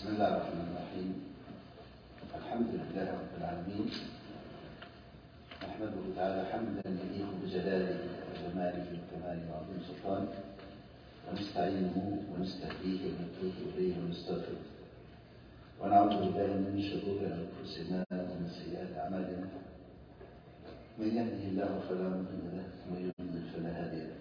بسم الله الرحمن الرحيم. الحمد لله رب العالمين، نحمده تعالى حمدا يليق بجلاله وجماله وكماله وعظيم سلطانه، ونستعينه ونستهديه ونتوب اليه ونستغفره، ونعوذ بالله من شرور انفسنا ومن سيئات اعمالنا، من يهده الله فلا مضل له ومن يضلل فلا هادي له،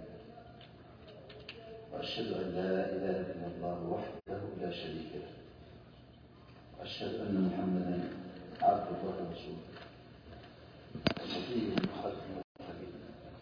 واشهد ان لا اله الا الله وحده لا شريك له، واشهد ان محمدا عبده ورسوله وصفيه من خلقه وحبيبه،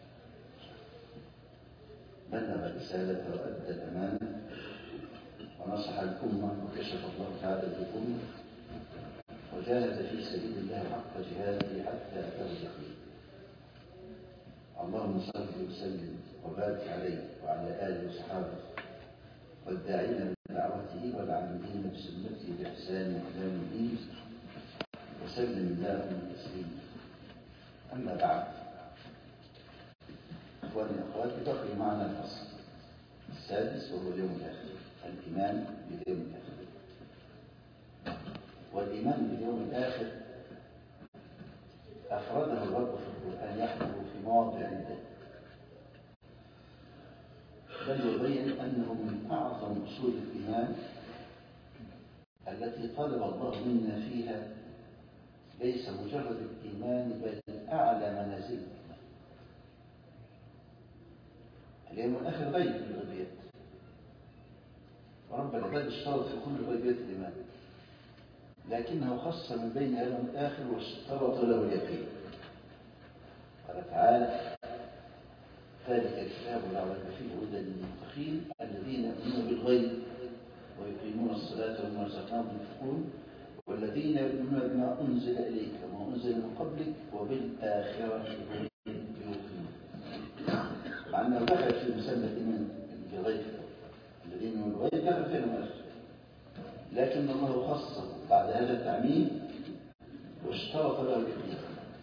بلغ الرساله وادى الامانه ونصح الامه وكشف الله تعالى بالامه، وجاهد في سبيل الله حق جهاده حتى اتاه اليقين. اللهم صل وسلم وبارك عليه وعلى اله وصحابه والداعين بدعوته والعاملين بسنته باحسان الى يوم الدين، وسلم اللهم تسليما. اما بعد، اخواني واخواتي، بقي معنا الفصل السادس وهو اليوم الاخر، الايمان باليوم الاخر. والايمان باليوم الاخر افرده الرب في القران يحمل في مواضع عده، بل يبين انه من اعظم اصول الايمان التي طلب الله منا فيها ليس مجرد الايمان بل اعلى منازل الايمان. اليوم الاخر غيب من الغيبيات، ورب العباد اشترط في كل غيبيات الايمان، لكنه خص من بين اليوم الاخر واشترط له اليقين. قال تعالى: ذلك الكتاب لا ريب فيه هدى للمتقين الذين يؤمنون بالغيب ويقيمون الصلاة ومما رزقناهم ينفقون والذين يؤمنون بما أنزل إليك وما أنزل من قبلك وبالآخرة هم يوقنون. مع أنه دخل في مسمى الإيمان بالغيب، الذين يؤمنون بالغيب دخل في الآخر، لكن الله خصه بعد هذا التعميم واشترط له اليقين.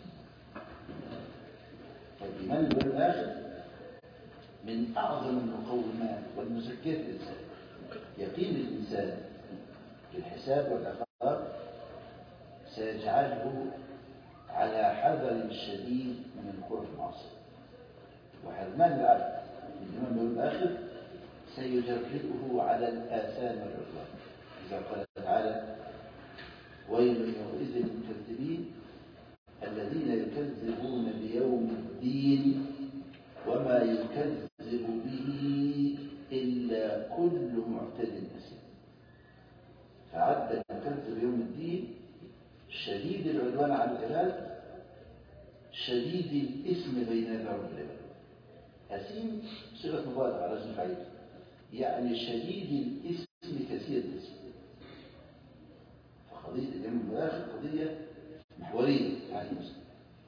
فالإيمان بالآخر من أعظم المقومات والمزكيات للإنسان. يقين الإنسان بالحساب والعقاب سيجعله على حذر شديد من الوقوع في المعصية، وحرمان العبد من الإيمان باليوم الآخر سيجرئه على الآثام والعدوان. إذا قال تعالى: ويل يومئذ للمكذبين الذين يكذبون بيوم الدين وما يكذب به إلا كل معتد أثيم. فعد المكذب بيوم الدين شديد العدوان على العباد، شديد الإثم بين يدي رب العباد. أثيم صيغة مبالغة على وزن فعيل، يعني شديد الإثم كثير الإثم. فقضية اليوم الآخر قضية محورية على المسلم.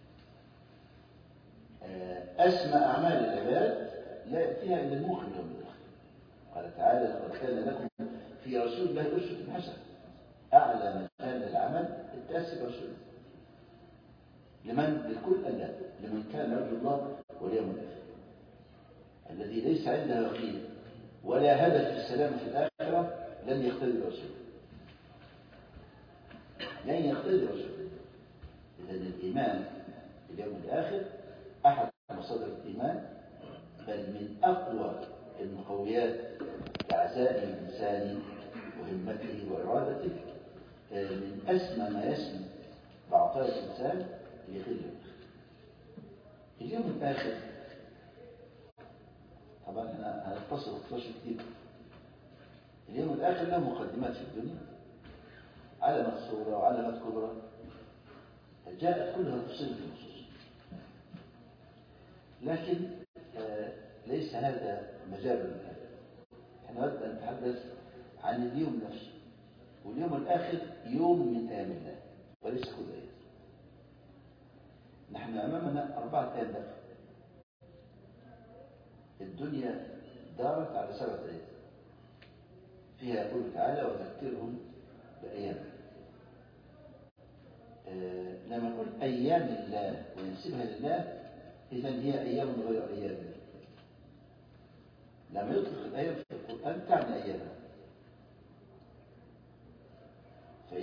أسمى أعمال العباد لا يأتيها إلا المؤمن يوم الآخر. قال تعالى: لقد كان لكم في رسول الله أسوة حسنة. أعلى مكان العمل التأسي برسوله. لمن؟ لكل أداء، لمن كان يرجو الله واليوم الآخر، الذي ليس عنده يقين ولا هدف السلام في الآخرة لن يقتدي برسوله، لن يقتدي برسوله. إذن الإيمان باليوم الآخر أحد مصادر الإيمان، بل من أقوى المقويات لعزائم الإنسان وهمته وإرادته. من أسمى ما يسمى بعطاء الإنسان لغير اليوم الآخر. طبعا أنا هنتصل كتير. اليوم الآخر له مقدمات في الدنيا، علامات صغرى وعلامات كبرى جاءت كلها تفصيل في النصوص، لكن ليس هذا مجال الآن. احنا نود أن نتحدث عن اليوم نفسه، واليوم الآخر يوم من أيام الله وليس كل أيام. نحن أمامنا 4 أيام داخل. الدنيا دارت على 7 أيام، فيها يقول تعالى: وذكرهم بأيام. لما نقول أيام الله وننسبها لله، إذن هي أيام غير أيام الله. لما يطلق الأيام في القرآن تعني أيامها.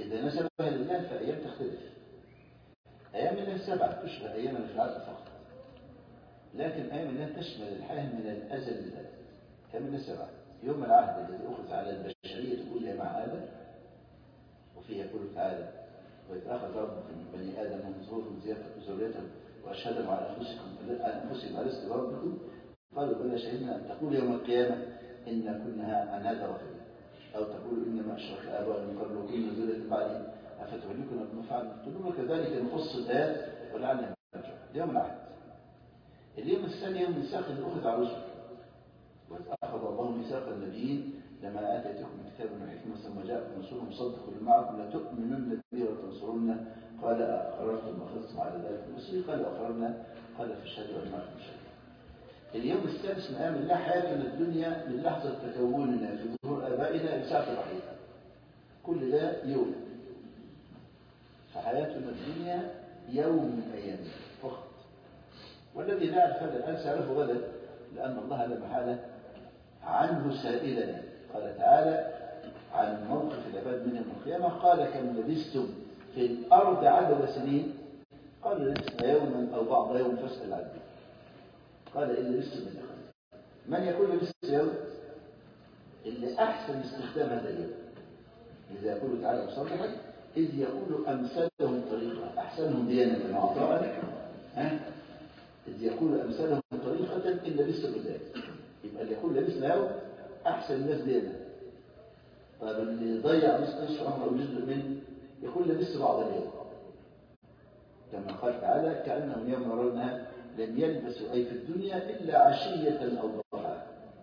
إذا نسبها لله فأيام تختلف. أيام الله 7 تشبه أيامنا في العدد فقط، لكن أيام الله تشمل الحياة من الأزل للأبد. كم 7 يوم العهد الذي أخذ على البشرية كلها مع آدم، وفيه يقول تعالى: وإذ أخذ ربك من بني آدم من ظهورهم ذريتهم وأشهدهم على أنفسهم ألست بربكم؟ قالوا بلى شهدنا أن تقول يوم القيامة إنا كنا عن هذا غافلين، أو تقول إنما أشرك آباؤنا من قبل وكنا ذرية بعدهم أفتهلكنا بما فعلنا تقولون كذلك نقص الآيات ولعلنا نرجع. اليوم العهد. اليوم الثاني يوم الميثاق اللي أخذ على الرسل. وإذ أخذ الله ميثاق النبيين لما آتيتكم كتابا وحكمة ثم جاءكم رسول مصدق معكم لتؤمنن به وتنصرن قال أقررتم وأخذتم على ذلك المصري قال أقررنا قال فاشهدوا وأنا معكم شهيد. اليوم السادس من أيام الله حياتنا الدنيا من لحظة تكوننا في ظهور آبائنا لساعة الرحيل. كل ده يوم. فحياتنا الدنيا يوم من أيامنا فقط. والذي لا يعرف هذا الآن سيعرفه غدا، لأن الله لا محالة عنه سائلنا. قال تعالى عن موقف العباد من يوم القيامة: قال كم لبثتم في الأرض عدد سنين؟ قالوا لبثنا يوما أو بعض يوم فاسأل عنه. قال إن لبثتم من أخذ. من يقول لبثت يوم؟ اللي أحسن استخدام هذا اليوم. إذا يقول تعالى مصرحا: إذ يقول أمثالهم طريقة أحسنهم ديانة وعطاء، إذ يقول أمثالهم طريقة إن لبثتم بذلك. يبقى اللي يقول لبثنا يوم أحسن الناس ديانة. طيب اللي ضيع نصف عمره أو جزء منه يقول لبثت بعض اليوم. كما قال تعالى: كأنهم يوم يرونها لم يلبسوا أي في الدنيا إلا عشية أو ضحاها.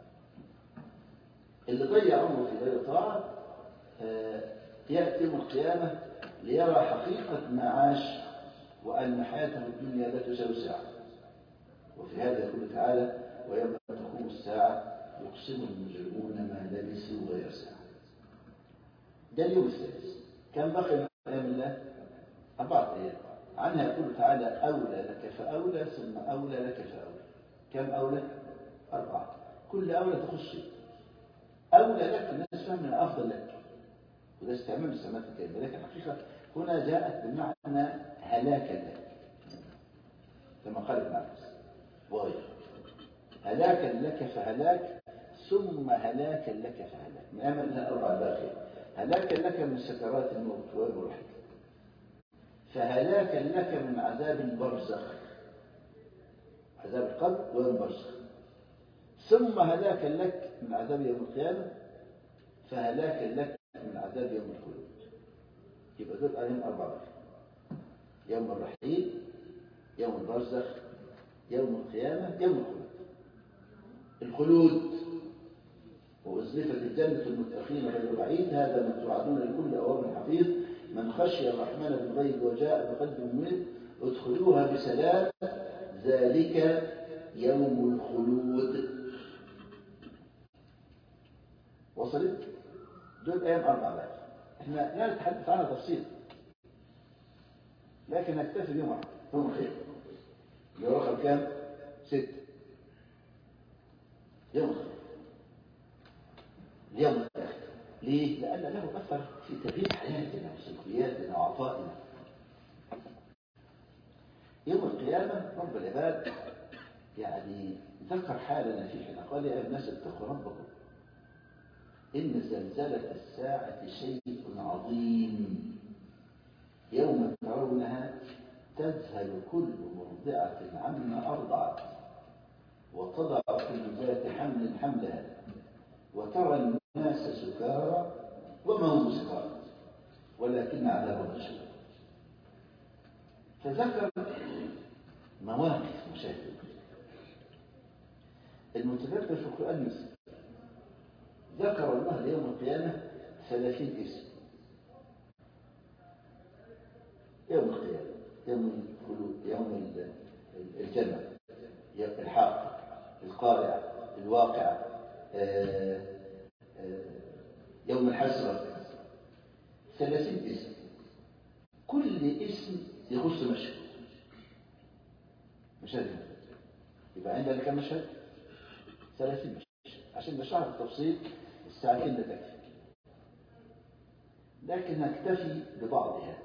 اللي ضيع عمره في غير طاعة يأتي يوم القيامة ليرى حقيقة معاش وأن حياته الدنيا لا تساوي ساعة. وفي هذا يقول تعالى: ويوم تقوم الساعة يقسم المجرمون ما لبثوا غير ساعة. ده اليوم السادس. كم بقي من أيام الله؟ 4 أيام. عنها يقول تعالى: أولى لك فأولى ثم أولى لك فأولى. كم أولى؟ 4. كل أولى تخص أولى لك الناس فهم من أفضل لك، وده استعمال السمات الكلمة. لكن الحقيقة هنا جاءت بمعنى هلاكا لك، كما قال ابن عباس وغيره: هلاكا لك فهلاك ثم هلاكا لك فهلاك. من أمر لها 4 باقية: هلاكا لك من سكرات الموت والروح، فهلاكا لك من عذاب البرزخ، عذاب القبر والبرزخ، ثم هلاكا لك من عذاب يوم القيامة، فهلاكا لك من عذاب يوم الخلود. يبقى دول عليهم 4: يوم الرحيل، يوم البرزخ، يوم القيامة، يوم الخلود. الخلود: وأزلفت الجنة المتقين غير بعيد هذا ما توعدون لكل أواب حفيظ من خشي الرحمن بالغيب وجاء بقلب منيب ادخلوها بسلام ذلك يوم الخلود. وصلت؟ دول أيام 4 بقى. احنا لا نتحدث عنها تفصيل، لكن نكتفي بيوم واحد يوم الخير اللي هو رقم كام؟ 6. يوم الخير، اليوم الآخر. ليه؟ لأن له أثر في تغيير حياتنا وسلوكياتنا وعطائنا. يوم القيامة رب العباد يعني ذكر حالنا فيه حين قال: يا أيها الناس اتقوا ربكم إن زلزلة الساعة شيء عظيم يوم ترونها تذهل كل مرضعة عما أرضعت وتضع كل ذات حمل حملها وترى الناس سكارى وما هم سكارى ولكن عذاب الله شديد. فذكر مواقف مشاهدة. المتذكر في القرآن مثل ذكر الله ليوم القيامة 30 اسم: يوم القيامة، يوم الخلود، يوم الجنة، الحاقة، القارعة، الواقعة، يوم الحسرة. 30 اسم، كل اسم يخص مشهد. مشهد يبقى عندنا كم مشهد؟ 30 مشهد. عشان نشرح التفصيل الساعتين لا تكفي. لكن نكتفي ببعضها،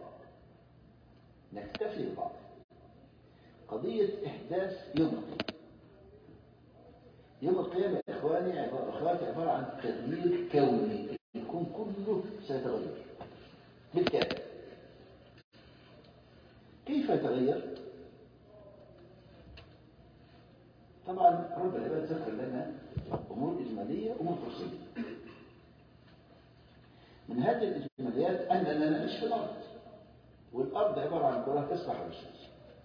نكتفي ببعضها. قضية إحداث يوم القيامة. يوم القيامة يا إخواني أخواتي عبارة عن تغيير كوني، الكون كله سيتغير بالكامل. كيف يتغير؟ طبعا رب العباد ذكر لنا أمور إجمالية وأمور تفصيلية. من هذه الإجماليات أننا نعيش في الأرض، والأرض عبارة عن كرة تسبح على الشمس،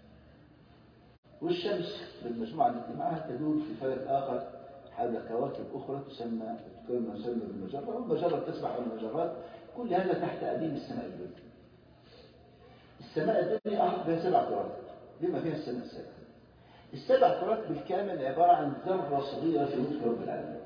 والشمس بالمجموعة التي معها تدور في فلك آخر حول كواكب أخرى تسمى بالمجرة، والمجرة تسبح على المجرات. كل هذا تحت أديم السماء الدنيا. السماء الدنيا أحط بها 7 كرات بما فيها السماء السابعة. ال7 كرات بالكامل عبارة عن ذرة صغيرة في ملك رب العالمين.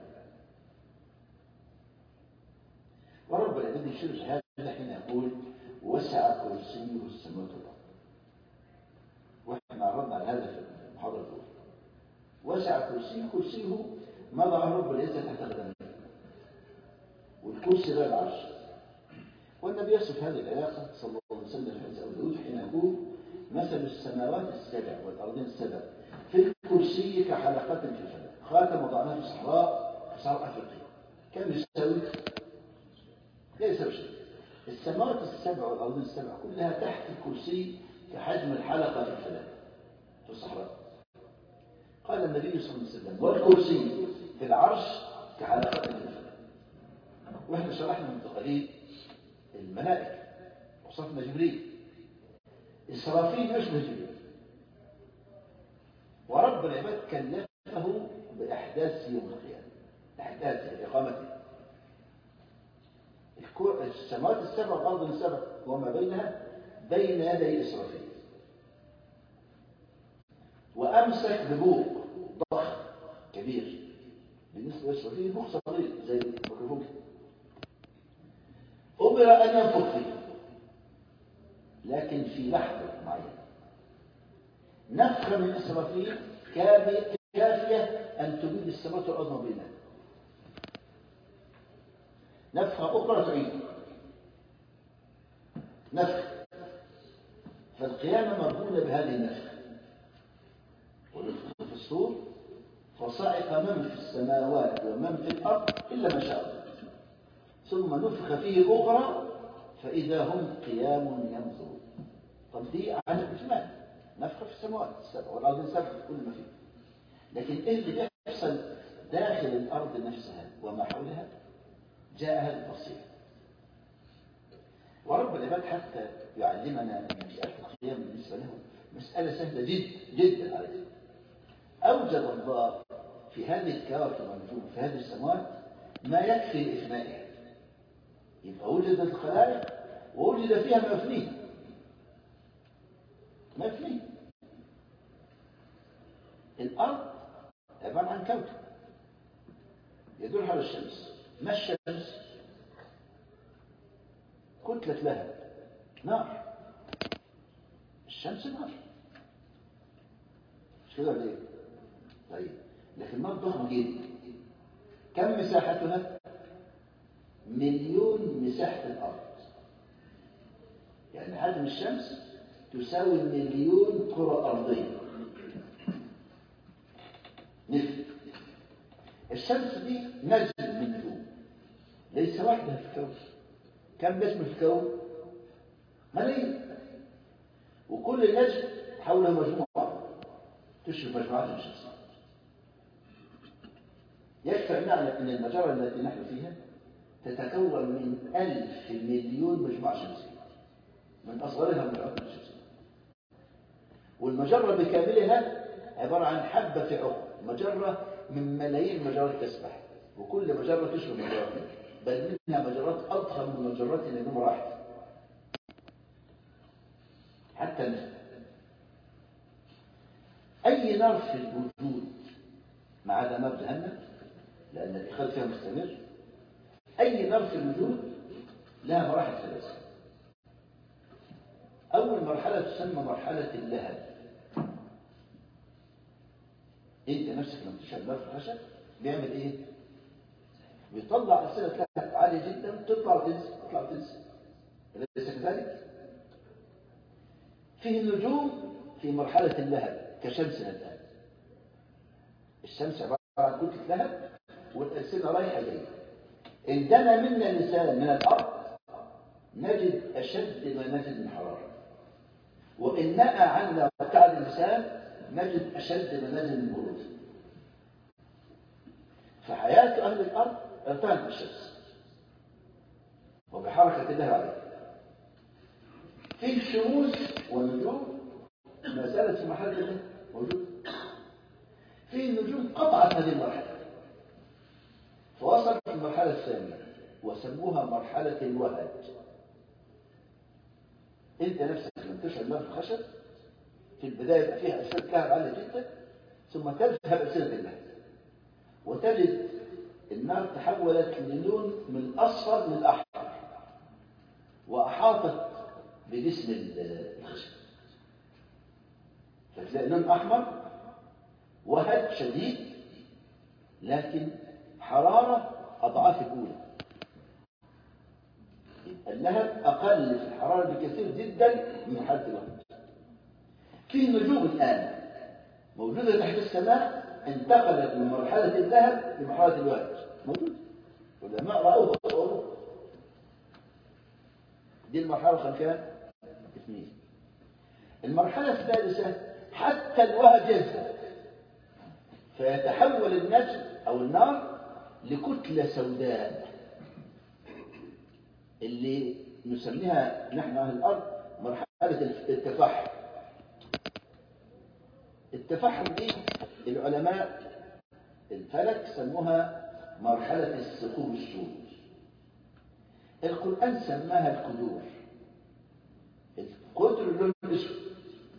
ورب العالمين يشير هذا حين يقول وسع كرسيه السماوات والأرض، واحنا عرضنا على هذا في المحاضرة الأولى. وسع كرسيه ما ضعه رب العزة تحت قدميه، والكرسي ده العرش. والنبي يصف هذه العلاقة صلى الله عليه وسلم في حديث أبي داود حين يقول مثل السماوات السبع والأرضين السبع في الكرسي كحلقة في الفلك، خاتم وضعناه في صحراء أفريقيا. كم يساوي؟ لا يساوي شيء. السماوات السبع والأرضين السبع كلها تحت الكرسي كحجم الحلقة في الفلك في الصحراء. قال النبي صلى الله عليه وسلم والكرسي في العرش كحلقة في الفلك. واحنا شرحنا من قليل الملائكة وصفنا جبريل. إسرافيل يشبه جبريل، ورب العباد كلفه بإحداث يوم القيامة، إحداث إقامته. السماوات السبع والأرض السبع وما بينها بين يدي إسرافيل، وأمسك ببوق ضخم كبير. بالنسبة لإسرافيل بوق صغير زي الميكروفون، أمر أن ينفخ فيه، لكن في لحظة معينة. نفخة من إسرافيل كافية أن تبيد السماوات والأرض ما بينها. نفخة أخرى تعيد نفخ، فالقيامة مرهونة بهذه النفخة. ونفخ في الصور فصعق من في السماوات ومن في الأرض إلا ما شاء الله، ثم نفخ فيه أخرى فإذا هم قيام ينظرون. طب دي على الإجمال، نفخ في السماوات السبع والأرض السبع في كل ما فيه. لكن إيه اللي بيحصل داخل الأرض نفسها وما حولها؟ جاء هذا التفصيل. ورب العباد حتى يعلمنا أن مسألة القيام بالنسبة له مسألة سهلة جدا على جدا. أوجد الله في هذه الكواكب والنجوم في هذه السماوات ما يكفي لإفنائها. يبقى وجدت الخلائق ووجد فيها ما يفنيها. ما يفنيها. الأرض عبارة عن كوكب يدور حول الشمس. ما الشمس؟ كتلة لها نار. الشمس نار، مش كده ولا ايه؟ طيب لكن النار ضخمة جدا. كم مساحتها؟ 1,000,000 مساحة الأرض. يعني حجم الشمس تساوي 1,000,000 كرة أرضية. مثل الشمس دي نجم من نجوم، ليس وحدها في الكون. كم نجم في الكون؟ ملايين. وكل نجم حوله مجموعة تشرف مجموعات الشمس. يكفي أن نعلم أن المجرة التي نحن فيها تتكون من 1,000,000,000,000 مجموعة شمسية، من أصغرها مجموعات الشمسية. والمجرة بكاملها عبارة عن حبة في عقد مجرة من ملايين مجرات تسبح، وكل مجرة تشبه مجرات، بل منها مجرات أضخم من مجرات النجوم راحت حتى النجم. أي نار في الوجود ما عدا نار جهنم لأن الإخراج فيها مستمر، أي نار في الوجود لها مراحل 3. أول مرحلة تسمى مرحلة اللهب. أنت نفسك لما تشعل نار في الخشب بيعمل إيه؟ بيطلع أسئلة لهب عالية جدا، تطلع وتنزل تطلع وتنزل. أليس كذلك؟ فيه النجوم في مرحلة اللهب كشمسنا الآن. الشمس عبارة عن كتلة لهب والألسنة رايحة جاية. إن دنا منا الإنسان من الأرض نجد أشد ما نجد من حرارة، وإن نأى عنا وقع الإنسان نجد أشد ما نجد من برود. فحياة أهل الأرض ارتهنت بالشمس وبحركة الله عليه. في الشموس والنجوم ما زالت في مرحلة موجودة. في النجوم قطعت هذه المرحلة فوصلت المرحلة الثانية وسموها مرحلة الوهج. انت نفسك لما تشعل نار في الخشب في البداية يبقى فيها ألسنة لهب عالية جدا، ثم تذهب ألسنة اللهب وتجد النار تحولت للون من الأصفر للأحمر وأحاطت بجسم الخشب، فتلاقي لون أحمر وهج شديد، لكن حرارة أضعاف الأولى. اللهب أقل في الحرارة بكثير جدا من مرحلة الوهج. في نجوم الآن موجودة تحت السماء انتقلت من مرحلة اللهب لمرحلة الوهج، موجود والعلماء رأوها وصوروها. دي المرحلة رقم كام؟ 2. المرحلة الثالثة حتى الوهج يذهب فيتحول النجم أو النار لكتلة سوداء اللي نسميها نحن أهل الأرض مرحلة التفحم. التفحم دي العلماء الفلك سموها مرحلة الثقوب السود. القرآن سماها القدور. القدر اللون الأسود،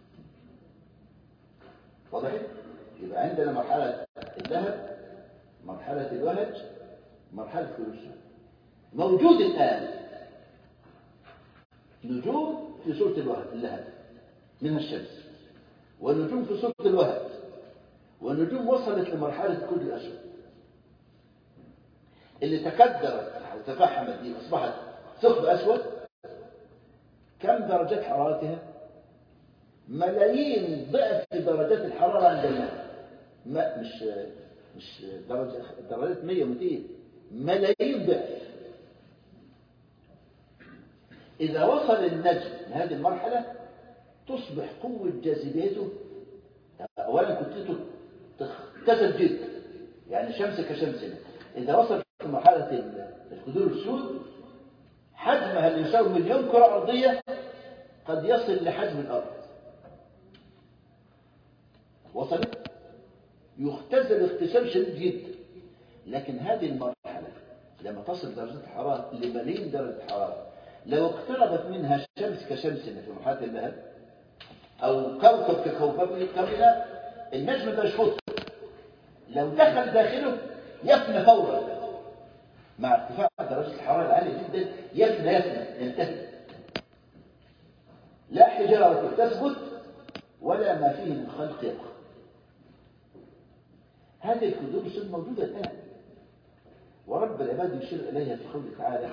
واضح؟ يبقى عندنا مرحلة اللهب، مرحلة الوهج، مرحلة الثقوب السود. موجود الآن نجوم في سورة اللهب منها الشمس، والنجوم في سورة الوهج، والنجوم وصلت لمرحلة كل الأسود اللي تكدرت أو تفحمت دي أصبحت ثقب أسود. كم درجات حرارتها؟ ملايين ضعف درجات الحرارة عند اللهب. ما مش درجات 100 200 ملايين ضعف. إذا وصل النجم لهذه المرحلة تصبح قوة جاذبيته أولا كتلته تختزل جدا، يعني شمس كشمسنا. إذا وصل في مرحلة الكدور السود حجمها اللي يساوي 1,000,000 كرة أرضية قد يصل لحجم الأرض. وصلت يختزل اختزال شديد جدا. لكن هذه المرحلة لما تصل درجة الحرارة لملايين درجة الحرارة، لو اقتربت منها شمس كشمسنا في مرحلة اللهب أو كوكب ككوكبنا، النجم ده يشفط، لو دخل داخله يفنى فورا مع ارتفاع درجة الحرارة العالية جدا. يفنى ينتهي، لا حجارة تثبت ولا ما فيه من خلق يبقى. هذه الكدور السود موجودة الآن، ورب العباد يشير إليها في قوله تعالى: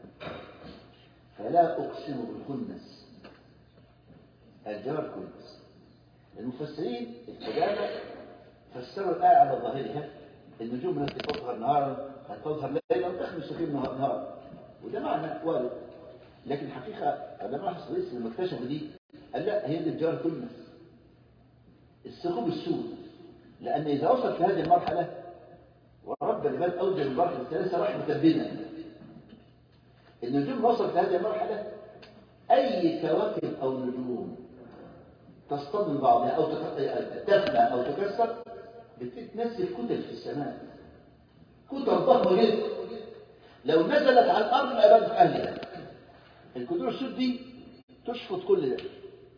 فلا أقسم بالخنس. الجار كنس. المفسرين القدامى فسروا الآية على ظاهرها: النجوم التي تظهر نهارا قد تظهر ليلا وتخمس في نهارا، وده معنى وارد. لكن الحقيقة علماء الحصريس لما اكتشفوا دي قال لا، هي دي الجار كنس، الثقوب السود. لأن إذا وصلت لهذه المرحلة، ورب العباد أوجد المرحلة الثالثة رحمة بنا، النجوم وصلت لهذه المرحلة أي كواكب أو نجوم تصطدم بعضها أو تفنى أو تكسر بتتنزل كتل في السماء، كتل ضخمة جدا لو نزلت على الأرض لأبادت أهلها. الكدور السود دي تشفط كل ده،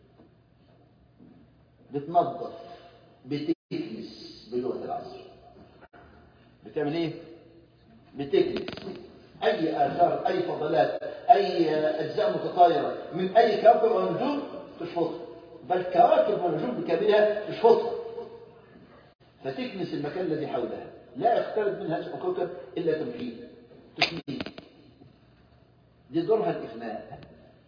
بتنظف، بتكنس بلغة العصر. بتعمل ايه؟ بتكنس اي اثار، اي فضلات، اي اجزاء متطايره من اي كوكب او نجوم تشفطها، بل كواكب ونجوم بكاملها تشفطها، فتكنس المكان الذي حولها، لا يقترب منها كوكب الا تمحيه تسميه. دي دورها الافناء.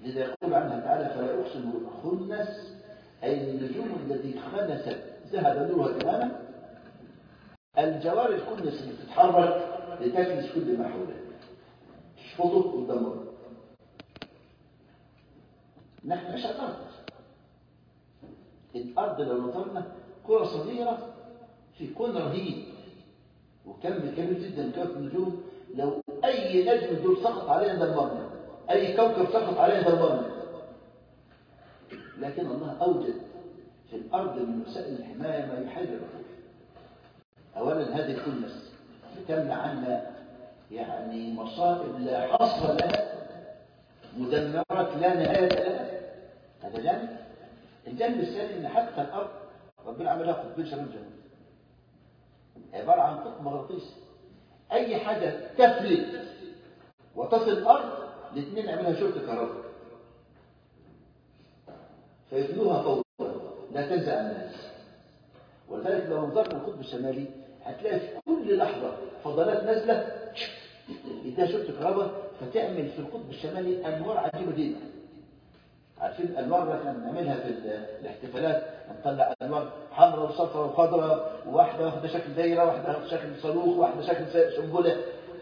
لذا يقول عنها تعالى فلا أقسم بالخنس أي النجوم التي خنست ذهب نورها تماما. الجوار الكنس اللي بتتحرك لتكنس كل ما حولها تشفطه وتدمره. نحن مش على الأرض. الأرض لو نظرنا كرة صغيرة في كون رهيب وكم كبير جدا كوكب النجوم. لو أي نجم دول سقط علينا دمرنا، أي كوكب سقط علينا دمرنا. لكن الله أوجد في الأرض من وسائل الحماية ما يحل الرفوف. أولا هذه الكنس بتمنع عنا يعني مصائب لا حصر لها، مدمرات لا نهاية لها. هذا جانب. الجانب الثاني ان حتى الارض ربنا عملها قطبين شمال جنوب، عباره عن قطب مغناطيسي. اي حاجه تفلت وتصل الارض الاثنين يعملها شرطه كهرباء فيبنوها فوضى لا تنزع الناس. ولذلك لو نظرنا القطب الشمالي هتلاقي في كل لحظه فضلات نازله يديها شرطه كهرباء فتعمل في القطب الشمالي انوار عجيبه جدا. عارفين الانوار اللي احنا بنعملها في الاحتفالات، نطلع انوار حمراء وصفراء وخضراء، وواحده واخده شكل دايره، واحده واخده شكل صاروخ، واحده شكل سنبله.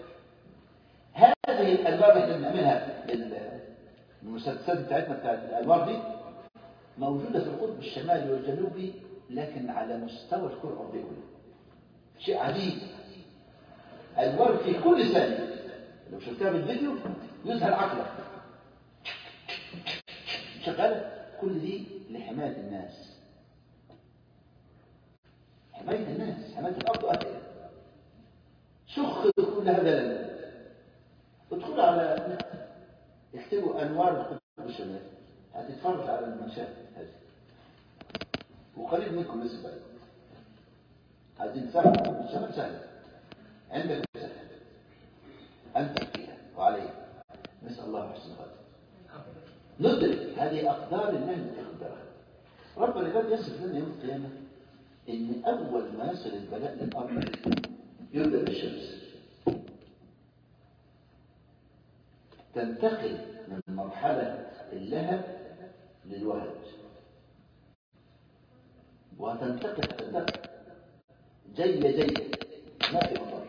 هذه الانوار اللي احنا بنعملها المسدسات بتاعتنا بتاعت الانوار دي موجوده في القطب الشمالي والجنوبي، لكن على مستوى الكره الارضيه كلها. شيء عجيب. انوار في كل ثانيه لو شفتها بالفيديو يذهل عقلك شغاله. كل دي لحمايه الناس، حمايه الناس، حمايه الارض واهلها. سخ كل هذا لنا. ادخلوا على اكتبوا انوار القطب الشمالي هتتفرج على المشاهد هذه. وقريب منكم لسه بقى عايزين تسافروا القطب الشمالي سهل عندك سهل انت فيها وعليها. نسال الله حسن الخاتمه. ندرك هذه أقدار الله التي قدرها. رب العباد يصف لنا يوم القيامة إن أول ما يصل البلاء للأرض يبدأ بالشمس، تنتقل من مرحلة اللهب للوهج، وتنتقل تنتقل جي ما في مطر،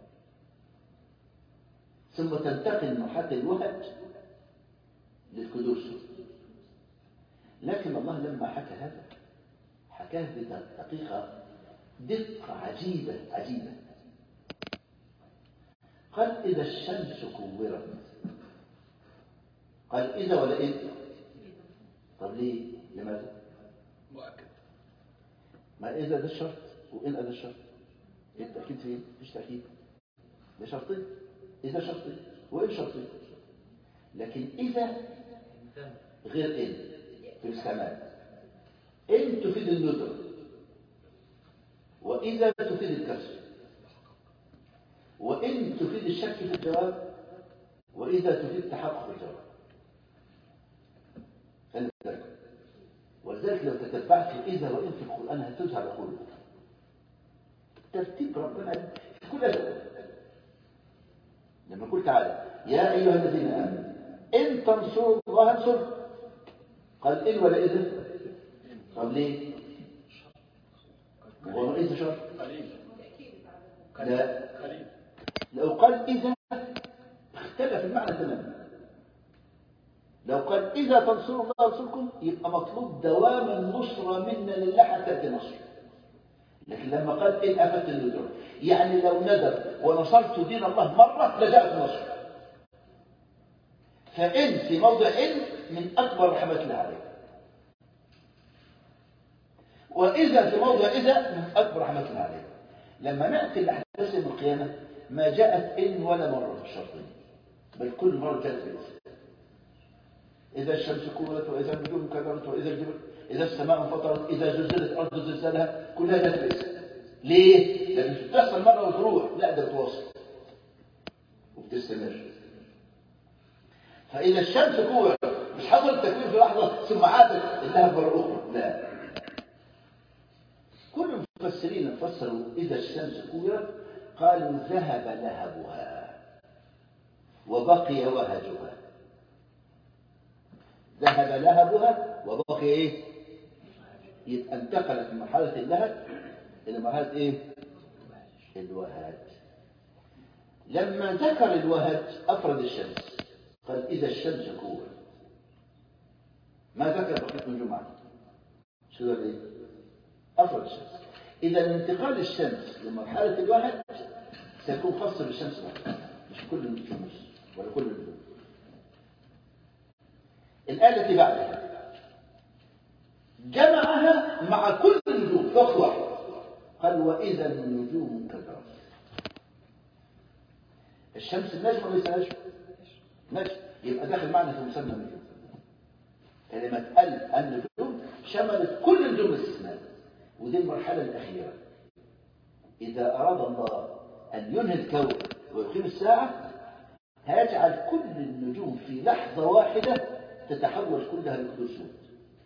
ثم تنتقل من مرحلة الوهج للكدوس. لكن الله لما حكى هذا حكاه بدقة عجيبة. قال إذا الشمس كورت. قال إذا ولا إذ؟ طب ليه؟ لماذا؟ مؤكد. ما إذا ده الشرط وإن ده الشرط. التأكيد فين؟ مفيش تأكيد. ده شرطين. إذا شرطين وإن شرطين. لكن إذا غير إن في الاستعمال. إن تفيد الندرة، وإذا تفيد الكسر، وإن تفيد الشك في الجواب، وإذا تفيد تحقق الجواب. ولذلك لو تتبعت إذا وإن في القرآن هتذهب كله. ترتيب ربنا في كل هذا. لما قلت تعالى يا أيها الذين آمنوا إن تنصروا الله ينصركم. قال إن ولا إذن؟ طب ليه؟ هو إذا شرط؟ لا. لو قال إذا اختلف المعنى تماما. لو قال إذا تنصروا الله ينصركم يبقى مطلوب دوام النصرة منا لله حتى تأتي نصر. لكن لما قال إن أفدت الندر يعني لو ندر ونصرت دين الله مرة لجاءت النصر. فإن في موضع إن من أكبر رحمات الله عليك، وإذا في موضع إذا من أكبر رحمات الله عليك. لما نأتي الأحداث يوم القيامة ما جاءت إن ولا مرة في الشرطين، بل كل مرة جاءت إذا. إذا الشمس كورت، وإذا النجوم كدرت، وإذا الجبل، إذا السماء انفطرت، إذا زلزلت الأرض زلزالها، كلها جاءت إذا. ليه؟ لأن مش بتحصل مرة وتروح، لا ده بتواصل وبتستمر. فإذا الشمس كورت مش حصل التكوير في لحظة ثم عادت إنها مرة أخرى، لا. كل المفسرين فسروا إذا الشمس كورت قالوا ذهب لهبها وبقي وهجها. ذهب لهبها وبقي ايه؟ يبقى انتقلت من مرحلة اللهب إلى مرحلة ايه؟ الوهج. لما ذكر الوهج أفرد الشمس، قال إذا الشمس كورت، ما ذكر بقية النجوم معه. شو ده ايه؟ أفرد الشمس. إذا انتقال الشمس لمرحلة الوهج سيكون خاص بالشمس وحدها، مش كل النجوم ولا كل النجوم. الآية التي بعدها جمعها مع كل النجوم في وقت واحد، قال وإذا النجوم انكدرت. الشمس نجم وليس نجم؟ نجم، يبقى داخل معنا في مسمى النجوم. كلمة النجوم شملت كل النجوم الاستثناء، ودي المرحلة الأخيرة. إذا أراد الله أن ينهي الكون ويقيم الساعة هيجعل كل النجوم في لحظة واحدة تتحول كلها لكدور سود.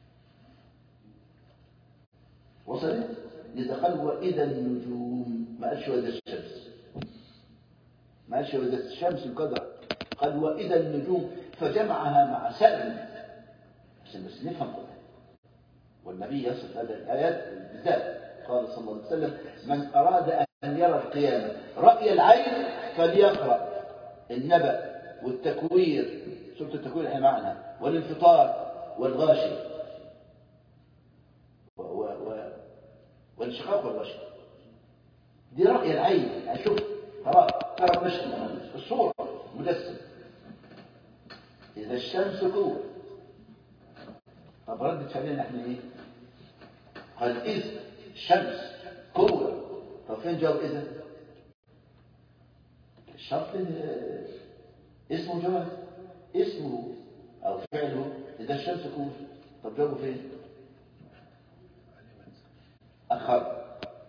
وصلت؟ إذا قال وإذا النجوم، ما قالش وإذا الشمس، ما قالش وإذا الشمس انكدرت، قال وإذا النجوم، فجمعها مع سائر عشان بس نفهم قرآن. والنبي يصف هذه الآيات بالذات، قال صلى الله عليه وسلم من أراد أن يرى القيامة رأي العين فليقرأ النبأ والتكوير، سورة التكوير احنا معنا، والانفطار والغاشي والانشقاق والغشي. دي رأي العين، هشوف خلاص ترى مشكل الصورة مجسم. إذا الشمس كورت، طب ردت فعلنا احنا ايه؟ قال إذا الشمس كورت، طب فين جواب إذا؟ الشرط اسمه جواب، اسمه أو فعله إذا الشمس كورت، طب جوابه فين؟ أخر.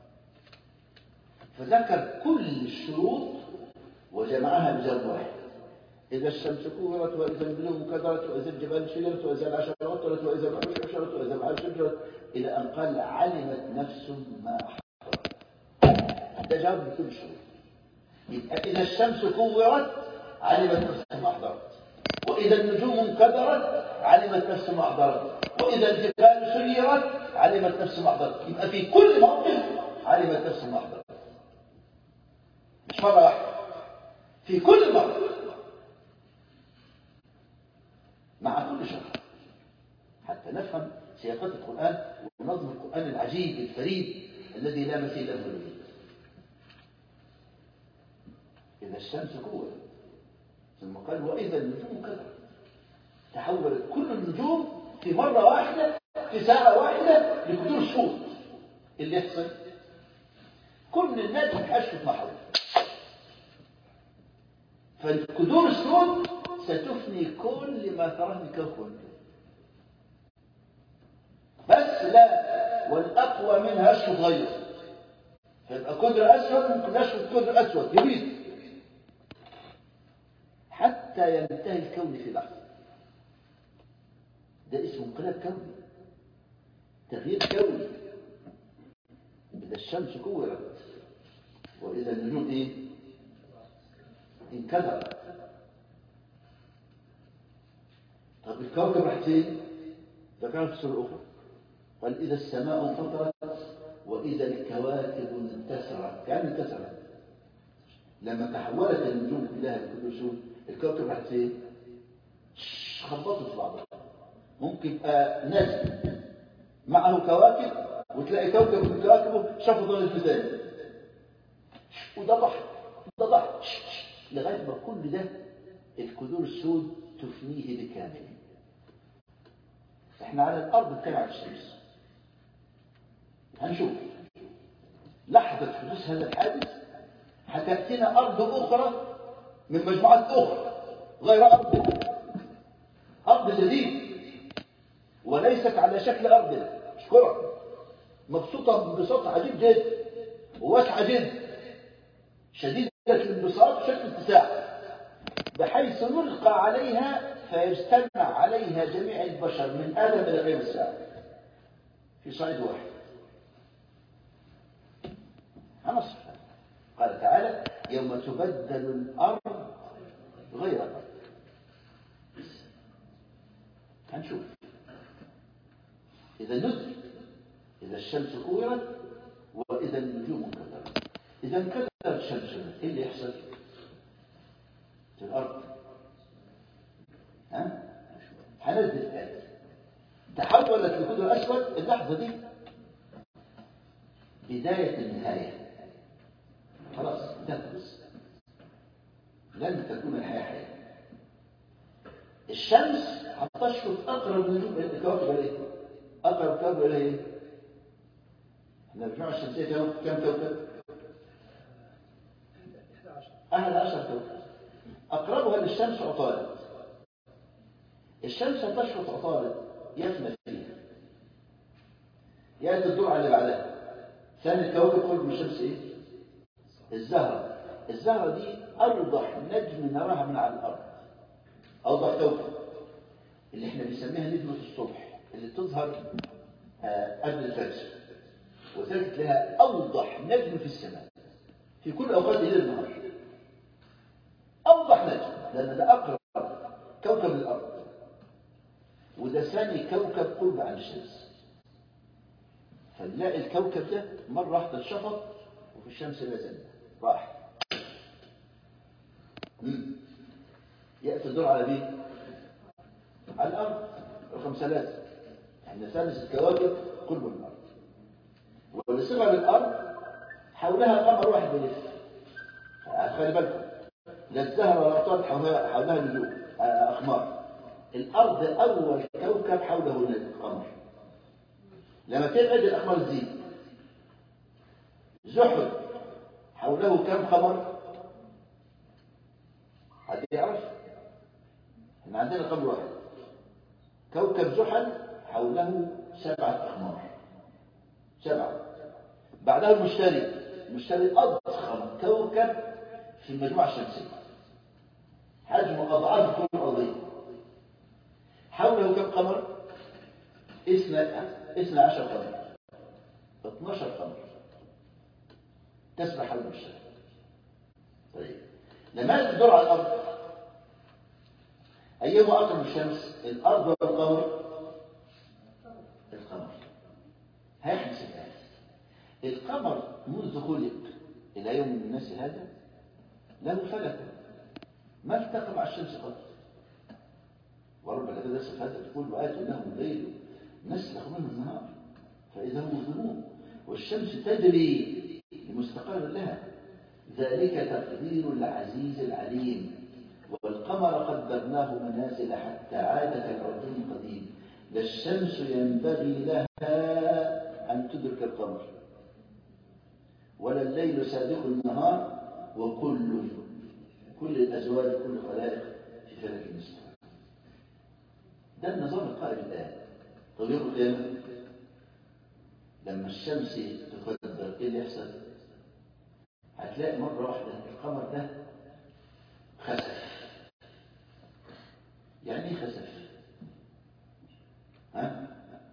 فذكر كل الشروط وجمعها بجواب واحد. إذا الشمس كورت، وإذا النجوم انكدرت، وإذا الجبال شجرت، وإذا العشر عطلت، وإذا الوحوش حشرت، وإذا البحار شجرت، إلى أن قال علمت نفس ما أحضرت. ده جواب لكل الشروط. يبقى إذا الشمس كورت علمت نفس ما أحضرت، وإذا النجوم انكدرت علمت نفس ما أحضرت، وإذا الجبال سيرت علمت نفس ما أحضرت. يبقى في كل موقف علمت نفس ما أحضرت، مش مرة واحدة، في كل موقف مع كل شرح، حتى نفهم سياقات القرآن ونظم القرآن العجيب الفريد الذي لا مثيل له الوجود. إذا الشمس كورت، ثم قال وإذا النجوم كدرت، تحولت كل النجوم في مرة واحدة في ساعة واحدة لكدور سود. اللي يحصل كل الناس بتحشف محول، فالكدور السود ستفني كل ما تراه من كوكب، بس لا، والأقوى منها أشفط غيره، فيبقى كدر أسود ممكن يشفط كدر أسود يبيد حتى ينتهي الكون في لحظة. ده اسمه انقلاب كوني، تغيير كوني. إذا الشمس كورت، وإذا النجوم إيه؟ انكدرت. طب الكوكب راح فين؟ ذكرها في السورة الأخرى، قال إذا السماء انفطرت وإذا الكواكب انتثرت، كأن انتثرت. لما تحولت النجوم كلها لكدور سود الكوكب راح فين؟ خبطت في بعضها. ممكن يبقى نجم معه كواكب وتلاقي كوكب من كواكبه شفط الانفصال، وده بحر وده بحر، لغايه ما كل ده الكدور السود تفنيه بكامل. احنا على الارض بنتكلم عن الشمس، هنشوف لحظه حدوث هذا الحادث هتاتينا ارض اخرى من مجموعات اخرى غير ارضنا، ارض جديد وليست على شكل ارضنا، مش كره مبسوطه بانبساط عجيب جدا وواسعه جدا شديده الانبساط وشكل اتساع، بحيث نلقى عليها فيجتمع عليها جميع البشر من آدم إلى قيام الساعة في صعيد واحد. هنصف. قال تعالى يوم تبدل الأرض غير الأرض. هنشوف الشمس كورت وإذا النجوم انكدرت. إذا انكدرت الشمس إيه اللي يحصل في الأرض؟ هنزل الآن تحولت لكدر أسود. اللحظة دي بداية النهاية، خلاص تنفذ، لن تكون الحياة حياة. الشمس هتشفط أقرب نجوم الكواكب إليه. أقرب كوكب إليه احنا المجموعة الشمسية كم كوكب؟ 11 كوكب. أقربها للشمس عطارد. الشمس هتشفط عطارد يفنى فيها، يأتي الدور على اللي بعدها. ثاني الكواكب قرب من الشمس ايه؟ الزهرة. الزهرة دي أوضح نجم نراها من على الأرض، أوضح كوكب، اللي احنا بنسميها نجمة الصبح، اللي تظهر قبل الفجر، وذلك لها أوضح نجم في السماء في كل أوقات الليل والنهار. أوضح نجم لأن ده أقرب كوكب للأرض، وده ثاني كوكب قرب عن الشمس. فنلاقي الكوكب ده مرة واحدة اتشفط وفي الشمس لا زال راح. يأتي الدور على مين؟ على الأرض. رقم 3 احنا ثالث الكواكب قرب من الأرض، ولصغر الأرض حولها قمر واحد بيلف. خلي بالكم، لا الزهرة ولا العطارد حولها نجوم أقمار. الأرض أول كوكب حوله قمر. لما تبعد الأقمار تزيد. زحل حوله كم قمر؟ حد يعرف؟ احنا عندنا قمر واحد. كوكب زحل حوله 7 أقمار. 7. بعدها المشتري. المشتري أضخم كوكب في المجموعة الشمسية، حجمه أضعاف الكرة الأرضية. حوله كم قمر؟ 12 قمر، 12 قمر تسبح حول المشتري. طيب لما تدور على الأرض أيهما أقرب الشمس؟ الأرض ولا القمر؟ القمر. هيحدث الآن القمر منذ خلق إلى يوم الناس هذا له فلك ما التقى مع الشمس قط. وربك تدرس هذا تقول وآت لهم الليل نسلخ منه النهار فإذا هم مظلمون والشمس تجري لمستقر لها ذلك تقدير العزيز العليم. والقمر قدرناه منازل حتى عاد كالعرجون القديم. لا الشمس ينبغي لها أن تدرك القمر ولا الليل سابق النهار كل الأزواج كل الخلائق في فلك المستقر. ده النظام القائم الآن. طب يوم القيامة لما الشمس تقدر ايه اللي يحصل؟ هتلاقي مرة واحدة القمر ده خسف. يعني ايه خسف؟ ها؟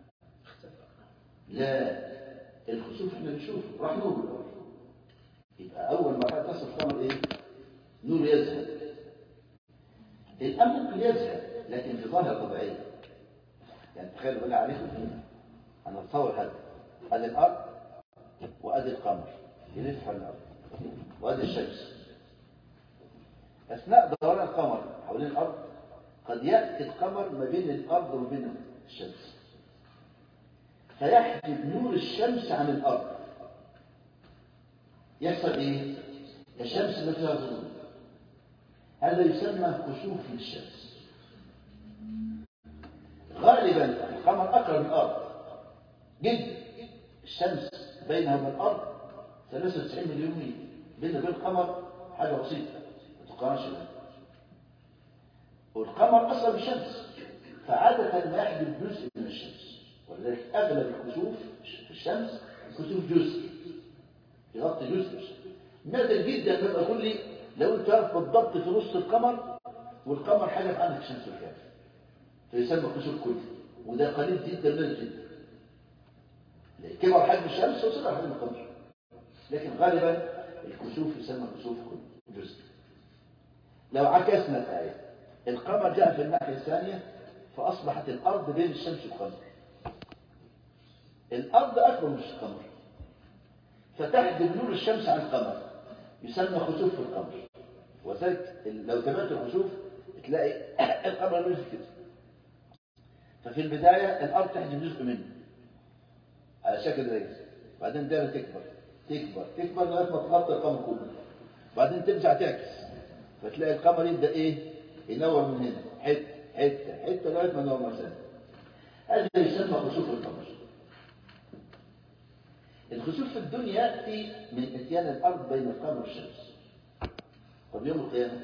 لا الخسوف احنا بنشوفه راح نور الأول. يبقى أول مرحلة تصل القمر ايه؟ نور يذهب. الآن ممكن يذهب لكن في ظاهرة طبيعية. يعني تخيلوا بالله عليكم أنا أتصور هذا الأرض وأدي القمر يلف حول الأرض وأدي الشمس. أثناء دوران القمر حوالين الأرض قد يأتي القمر ما بين الأرض وما بين الشمس فيحجب نور الشمس عن الأرض. يحصل إيه؟ الشمس اللي فيها ظلام هذا يسمى كسوف للشمس. غالبا القمر أقرب من الأرض جدا. الشمس بينها وبين الأرض 93 مليون ميل. بيننا وبين القمر حاجة بسيطة ما تقارنش بها. والقمر أصلا الشمس فعادة ما يحجب جزء من الشمس. ولذلك أغلب الكسوف في الشمس كسوف جزئي يغطي جزء من الشمس. نادر جدا ما بقول لي لو أنت عارف بالضبط في نص القمر والقمر حجب عنك الشمس الكامل فيسمى كسوف كلي. وده قليل جدا نادر جدا. كبر حجم الشمس وصغر حجم القمر. لكن غالبا الكسوف يسمى كسوف جزئي. لو عكسنا الآية القمر جاء في الناحية الثانية فأصبحت الأرض بين الشمس والقمر. الأرض أكبر من القمر، فتحجب نور الشمس عن القمر، يسمى خسوف في القمر. وذلك لو تابعت الخسوف تلاقي القمر نزل كده. ففي البداية الأرض تحجب جزء منه على شكل ريس، بعدين الدائرة تكبر تكبر تكبر لغاية ما تغطي القمر كله، بعدين ترجع تعكس، فتلاقي القمر يبدأ إيه؟ ينور من هنا حتة حتة حتة لغاية ما ينور مثلا. هذا يسمى خسوف القمر. الخسوف في الدنيا يأتي من اتيان الأرض بين القمر والشمس. طب يوم القيامة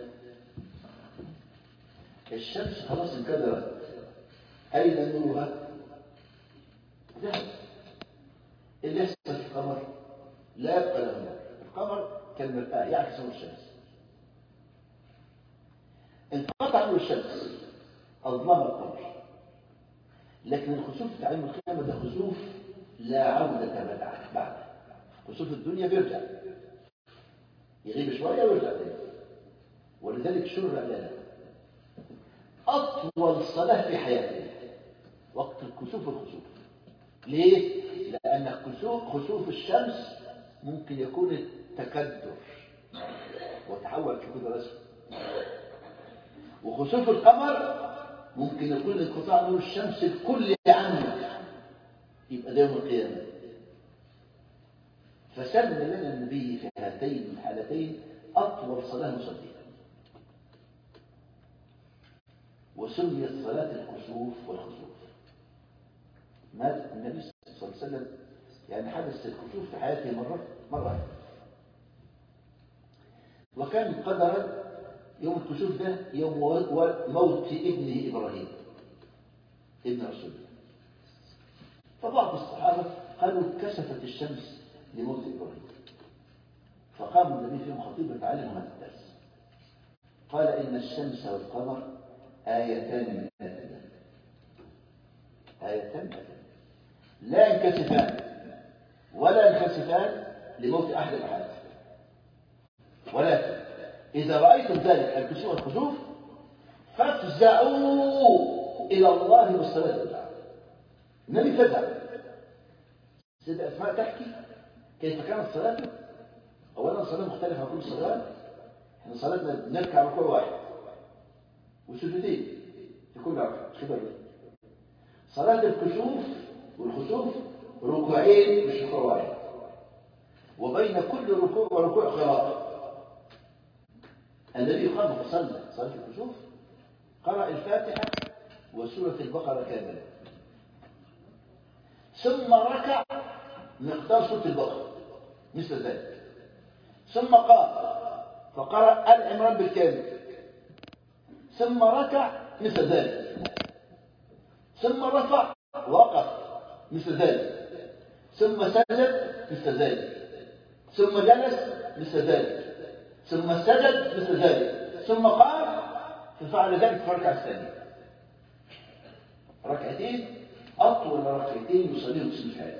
الشمس خلاص انكدرت، أين نورها؟ ذهب. اللي يحصل في القمر لا يبقى له نور. القمر كالمرآة يعكس نور الشمس. انقطع نور الشمس أظلم القمر. لكن الخسوف بتاع يوم القيامة ده خسوف لا عودة بعد. خسوف الدنيا بيرجع، يغيب شوية ويرجع تاني. ولذلك شرع لنا أطول صلاة في حياتنا وقت الكسوف والخسوف. ليه؟ لأن خسوف الشمس ممكن يكون التكدر وتحول كده رسم، وخسوف القمر ممكن يكون انقطاع نور الشمس الكلي عنه، يبقى ده يوم القيامة. فسمى لنا النبي في هاتين الحالتين أطول صلاة نصليها، وسميت صلاة الكسوف والخسوف. مات النبي صلى الله عليه وسلم يعني حدث الكسوف في حياته مرة واحدة، وكان قدرا يوم الكسوف ده يوم موت ابنه إبراهيم ابن رسول الله. فبعض الصحابة قالوا كسفت الشمس لموت إبراهيم، فقام النبي فيهم خطيبا تعلمهم هذا الدرس. قال إن الشمس والقمر آيتان من آيات الله، آيتان لا ينكسفان ولا ينكسفان لموت أحد الأحد، ولكن إذا رأيتم ذلك الكسوف والخسوف فافزعوا إلى الله بالصلاة والدعاء. النبي فزع. سيدة أسماء تحكي كيف كانت صلاته. أولا صلاة مختلفة عن كل الصلوات. احنا صلاتنا بنركع ركوع واحد وسجودين في كل ركعة، خبر ليه. صلاة الكسوف والخسوف ركوعين مش ركوع واحد، وبين كل ركوع وركوع قراءة. النبي قام فصلى صلاة الكسوف، قرأ الفاتحة وسورة البقرة كاملة، ثم ركع مقدار سورة البقرة مثل ذلك، ثم قام فقرأ آل عمران بالكامل، ثم ركع مثل ذلك، ثم رفع وقف مثل ذلك، ثم سجد مثل ذلك، ثم جلس مثل ذلك، ثم سجد مثل ذلك، ثم قام ففعل ذلك في الركعة الثانية. ركعتين أطول ركعتين يصليهم في الحياة،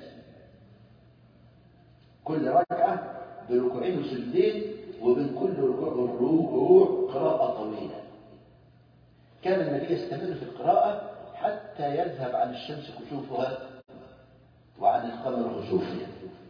كل ركعة بركوعين وسجدين، وبين كل ركوع قراءة طويلة. كان النبي يستمر في القراءة حتى يذهب عن الشمس كسوفها وعن القمر خسوفها.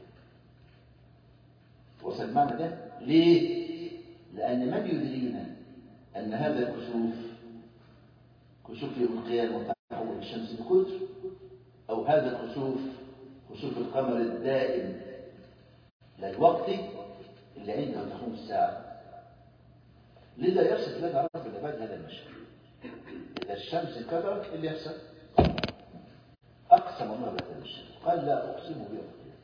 وسمعنا ده ليه؟ لأن من يدرينا أن هذا الكسوف كسوف يوم القيامة وتحول الشمس بكتر، أو هذا الكسوف كسوف القمر الدائم للوقت اللي عنده تقوم الساعة. لذا يصف لنا رب العباد هذا المشهد. إذا الشمس انكدرت اللي يحصل أقسم الله بهذا المشهد، قال لا أقسم بيوم القيامة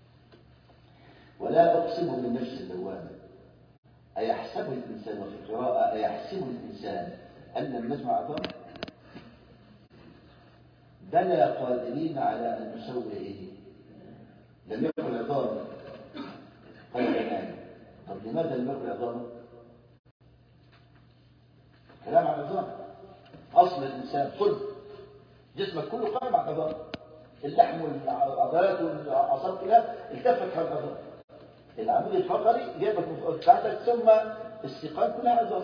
ولا أقسم بالنفس اللوامة أيحسب الإنسان، وفي قراءة أيحسب الإنسان أن لم نجمع عظامه بلى قادرين على أن نسوي إيه. لم يكن عظامه قال الآن. طب لماذا لم يكن عظامه؟ كلام عن عظام. أصل الإنسان كله جسمك كله قائم على عظام، اللحم والعضلات والأعصاب كلها التفت حول العظام. العمود الفقري جايبك من فوق تحتك، ثم الساقان كلها عظام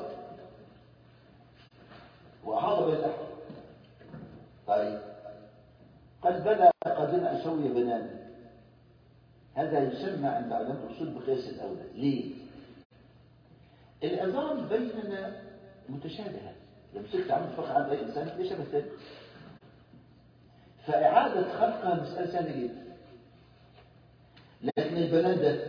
وأحاط باللحم. طيب قال بلى قادر أن أسوي بنانا. هذا يسمى عند علماء الأصول بقياس الأولى. ليه؟ العظام بيننا متشابهة، لو مسكت عمود فقع عند أي إنسان ليش شبه ثاني، فإعادة خلقها مسألة سهلة جدا. لكن البنان ده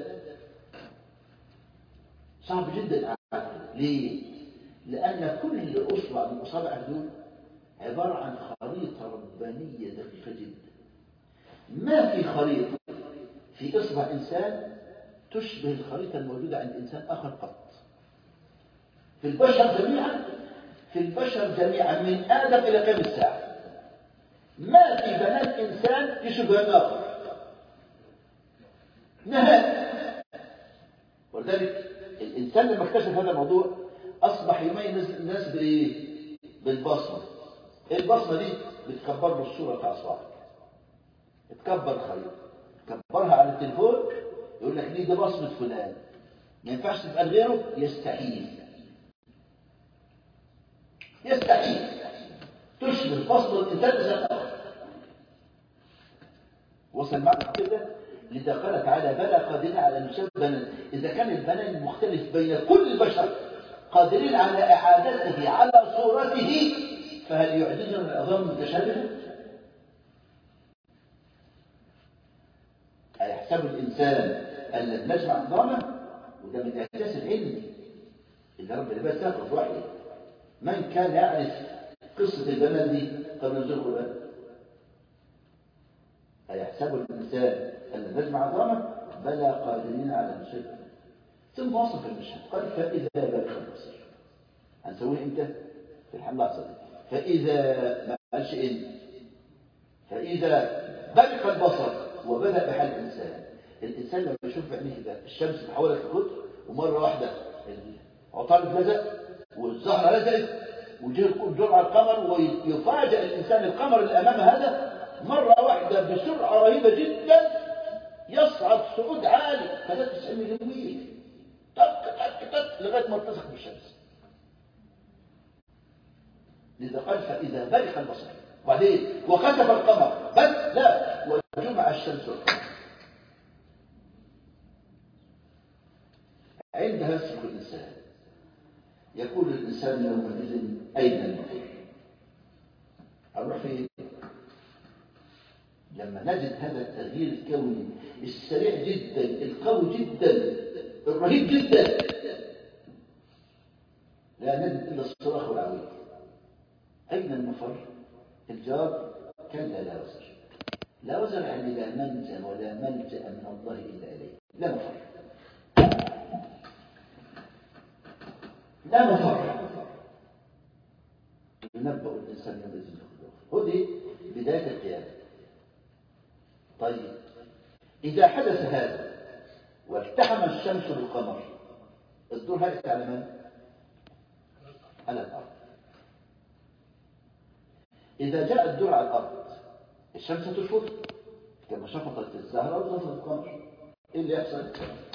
صعب جدا إعادته. ليه؟ لأن كل أصبع من أصابع دول عبارة عن خريطة ربانية دقيقة جدا. ما في خريطة في إصبع إنسان تشبه الخريطة الموجودة عند إنسان آخر قط. في البشر جميعا، في البشر جميعا من آدم إلى قيام الساعة ما في بنات إنسان يشبه الآخر نهائي. ولذلك الإنسان لما اكتشف هذا الموضوع أصبح يميز الناس بإيه؟ بالبصمة. البصمة دي بتكبر له الصورة بتاع أصبعك، تكبر الخريطة، تكبرها على التليفون، يقول لك دي بصمة فلان، ما ينفعش تبقى غيره. يستحيل يستحيل تشبه بصمة الإنسان بذاته. وصل معنا كده؟ لذا قال تعالى بلى قادرين على أن نسوي بنان. إذا كان البنان مختلف بين كل البشر قادرين على إعادته على صورته، فهل يعجزنا العظام المتشابهة؟ أيحسب الإنسان أن لن نجمع عظامه؟ وده من الإعجاز العلمي اللي رب العباد ساقط في وحيه. من كان يعرف قصة البنان دي قبل نزول القرآن؟ أيحسب الإنسان أن لن نجمع عظامه؟ بلى قادرين على أن نسوي. ثم وصف المشهد قال فإذا برق البصر. هنسويه امتى؟ في اللحظة دي. فإذا ما قالش إن، فإذا برق البصر وبدأ بحال الإنسان. الإنسان لما يشوف بعينيه ده الشمس تحولت لقطر ومرة واحدة عطارد لزق والزهرة لزقت وجه الضوء على القمر، ويفاجأ الإنسان القمر اللي أمامه هذا مرة واحدة بسرعة رهيبة جدا يصعد صعود عالي 93 مليون ميل تك تك تك لغاية ما التصق بالشمس. لذا قال فإذا برق البصر وبعدين وخسف القمر، بس لا وجمع الشمس والقمر. عندها يصرخ الإنسان، يقول الإنسان يومئذ أين المفر؟ أروح فين؟ لما نجد هذا التغيير الكوني السريع جدا القوي جدا الرهيب جدا، لا نجد إلا الصراخ والعويل. أين المفر؟ الجواب كلا لا وزر. لا وزر يعني لا منجا ولا ملجأ من الله إلا إليه. لا مفر، لا مفر. ينبأ الإنسان يومئذ بالخلوف. هذه بداية القيامة. طيب إذا حدث هذا والتحم الشمس بالقمر، الدور هيأتي على من؟ على الأرض. إذا جاء الدور على الأرض الشمس تشفط كما شفطت الزهرة وشفطت القمر. إيه اللي يحصل؟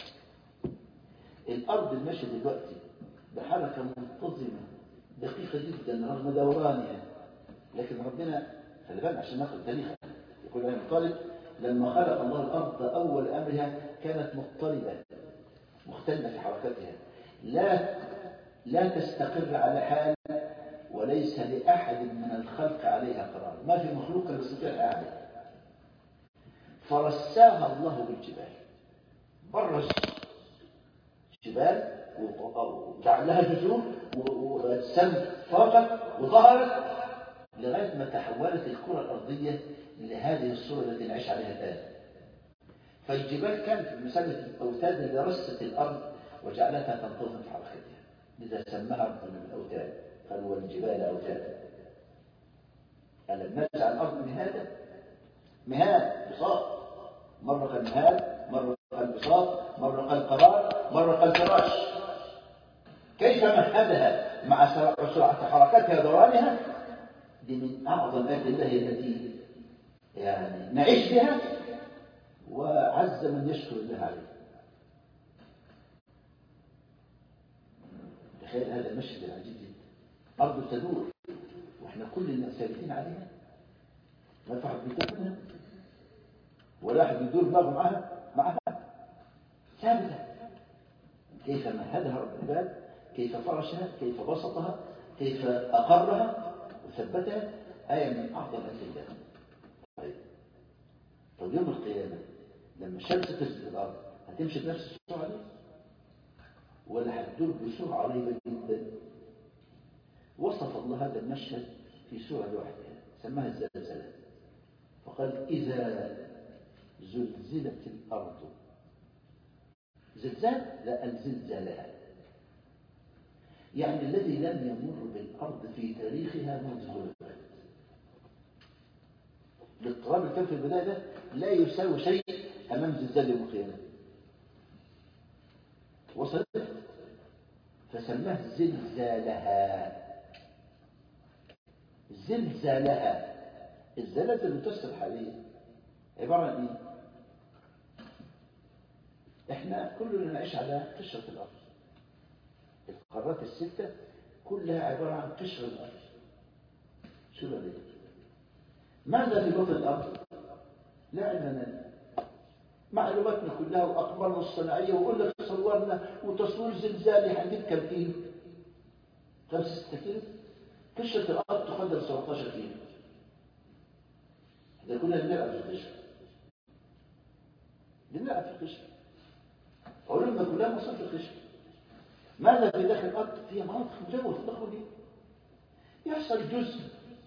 الأرض ماشية دلوقتي بحركة منتظمة دقيقة جدا رغم دورانها، لكن ربنا خلي بالنا عشان ناخذ تاريخها. يقول لنا الطالب لما خلق الله الأرض أول أمرها كانت مضطربة مختلفة في حركتها، لا تستقر على حال، وليس لأحد من الخلق عليها قرار. ما في مخلوق يستطيع الإعادة. فرساها الله بالجبال، برز الجبال وجعل لها جذور والسم فاقت وظهرت لغاية ما تحولت الكرة الأرضية لهذه الصورة التي نعيش عليها الآن. فالجبال كانت بمثابة الأوتاد اللي رست الأرض وجعلتها تنتظم في حركتها، لذا سماها ربنا بالأوتاد، قالوا والجبال أوتادا. ألم نجعل الأرض مهادا؟ مهاد بساط، مرة قال مهاد، مرة قال بساط، مرة قال قرار، مرة قال فراش. كيف مهدها مع سرعة حركتها دورانها؟ دي من أعظم آيات الله التي يعني نعيش بها وعز من يشكر الله عليه. تخيل هذا المشهد العجيب جدا، أرض تدور وإحنا كل الناس ثابتين عليها. ما في حد بيتاكل منها ولا أحد يدور دماغه معها ثابتة. كيف مهدها رب العباد، كيف فرشها، كيف بسطها، كيف أقرها وثبتها، آية من أعظم آيات الله. طيب يوم القيامة لما الشمس تسجد الأرض هتمشي بنفس السرعة دي ولا هتدور بسرعة رهيبة جدا؟ وصف الله هذا المشهد في سورة واحدة سماها الزلزلة، فقال إذا زلزلت الأرض زلزال، لا الزلزالها، يعني الذي لم يمر بالأرض في تاريخها منذ ذلك. الاضطراب اللي كان في البداية ده لا يساوي شيء أمام زلزال يوم القيامة. وصلت فسماه زلزالها. زلزالها. الزلازل اللي تحصل حاليا عبارة عن ايه؟ احنا كلنا نعيش على قشرة الأرض. القارات الستة كلها عبارة عن قشرة الأرض. شو ده؟ ماذا في بطن الأرض؟ لا علم لنا. معلوماتنا كلها وأقمارنا الصناعية وقول لك صورنا وتصوير زلزالي هنجيب كم كيلو؟ 5-6 كيلو. قشرة الأرض تقدر 17 كيلو. إذا كنا بنلعب في القشرة بنلعب في القشرة، علومنا كلها مصر في القشرة. ماذا في داخل الأرض؟ فيها مناطق مجوفة ضخمة جدا. يحصل جزء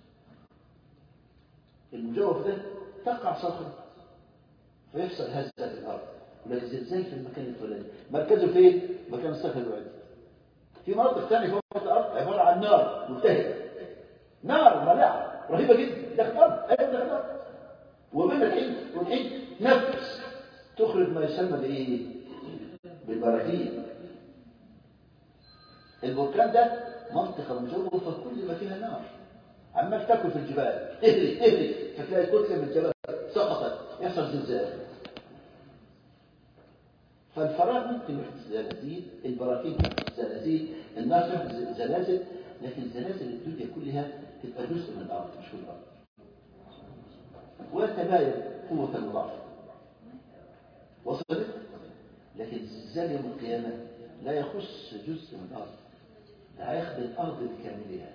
المجوف ده تقع صخرة فيحصل هزة في الأرض ولا زلزال في المكان الفلاني. مركزه فين؟ مكان الصخر الوعد. في مناطق ثانية فوق الأرض عبارة عن نار ملتهبة، نار مولعة رهيبة جدا داخل الأرض. أيضا داخل الأرض وبين الحين والحين نفس تخرج ما يسمى بإيه؟ بالبراكين. البركان ده منطقة مجوفة كل ما فيها نار عمال تاكل في الجبال تهري فتلاقي كتلة من الجبل سقطت يحصل زلزال. فالفراغ ممكن يحدث زلازل، البراكين تحدث زلازل، النار تحدث زلازل، لكن زلازل الدنيا كلها تبقى جزء من الأرض مش كل الأرض وتباين قوة الضعف. وصلت؟ لكن زلزال يوم القيامة لا يخص جزء من الأرض، ده هياخد الأرض بكاملها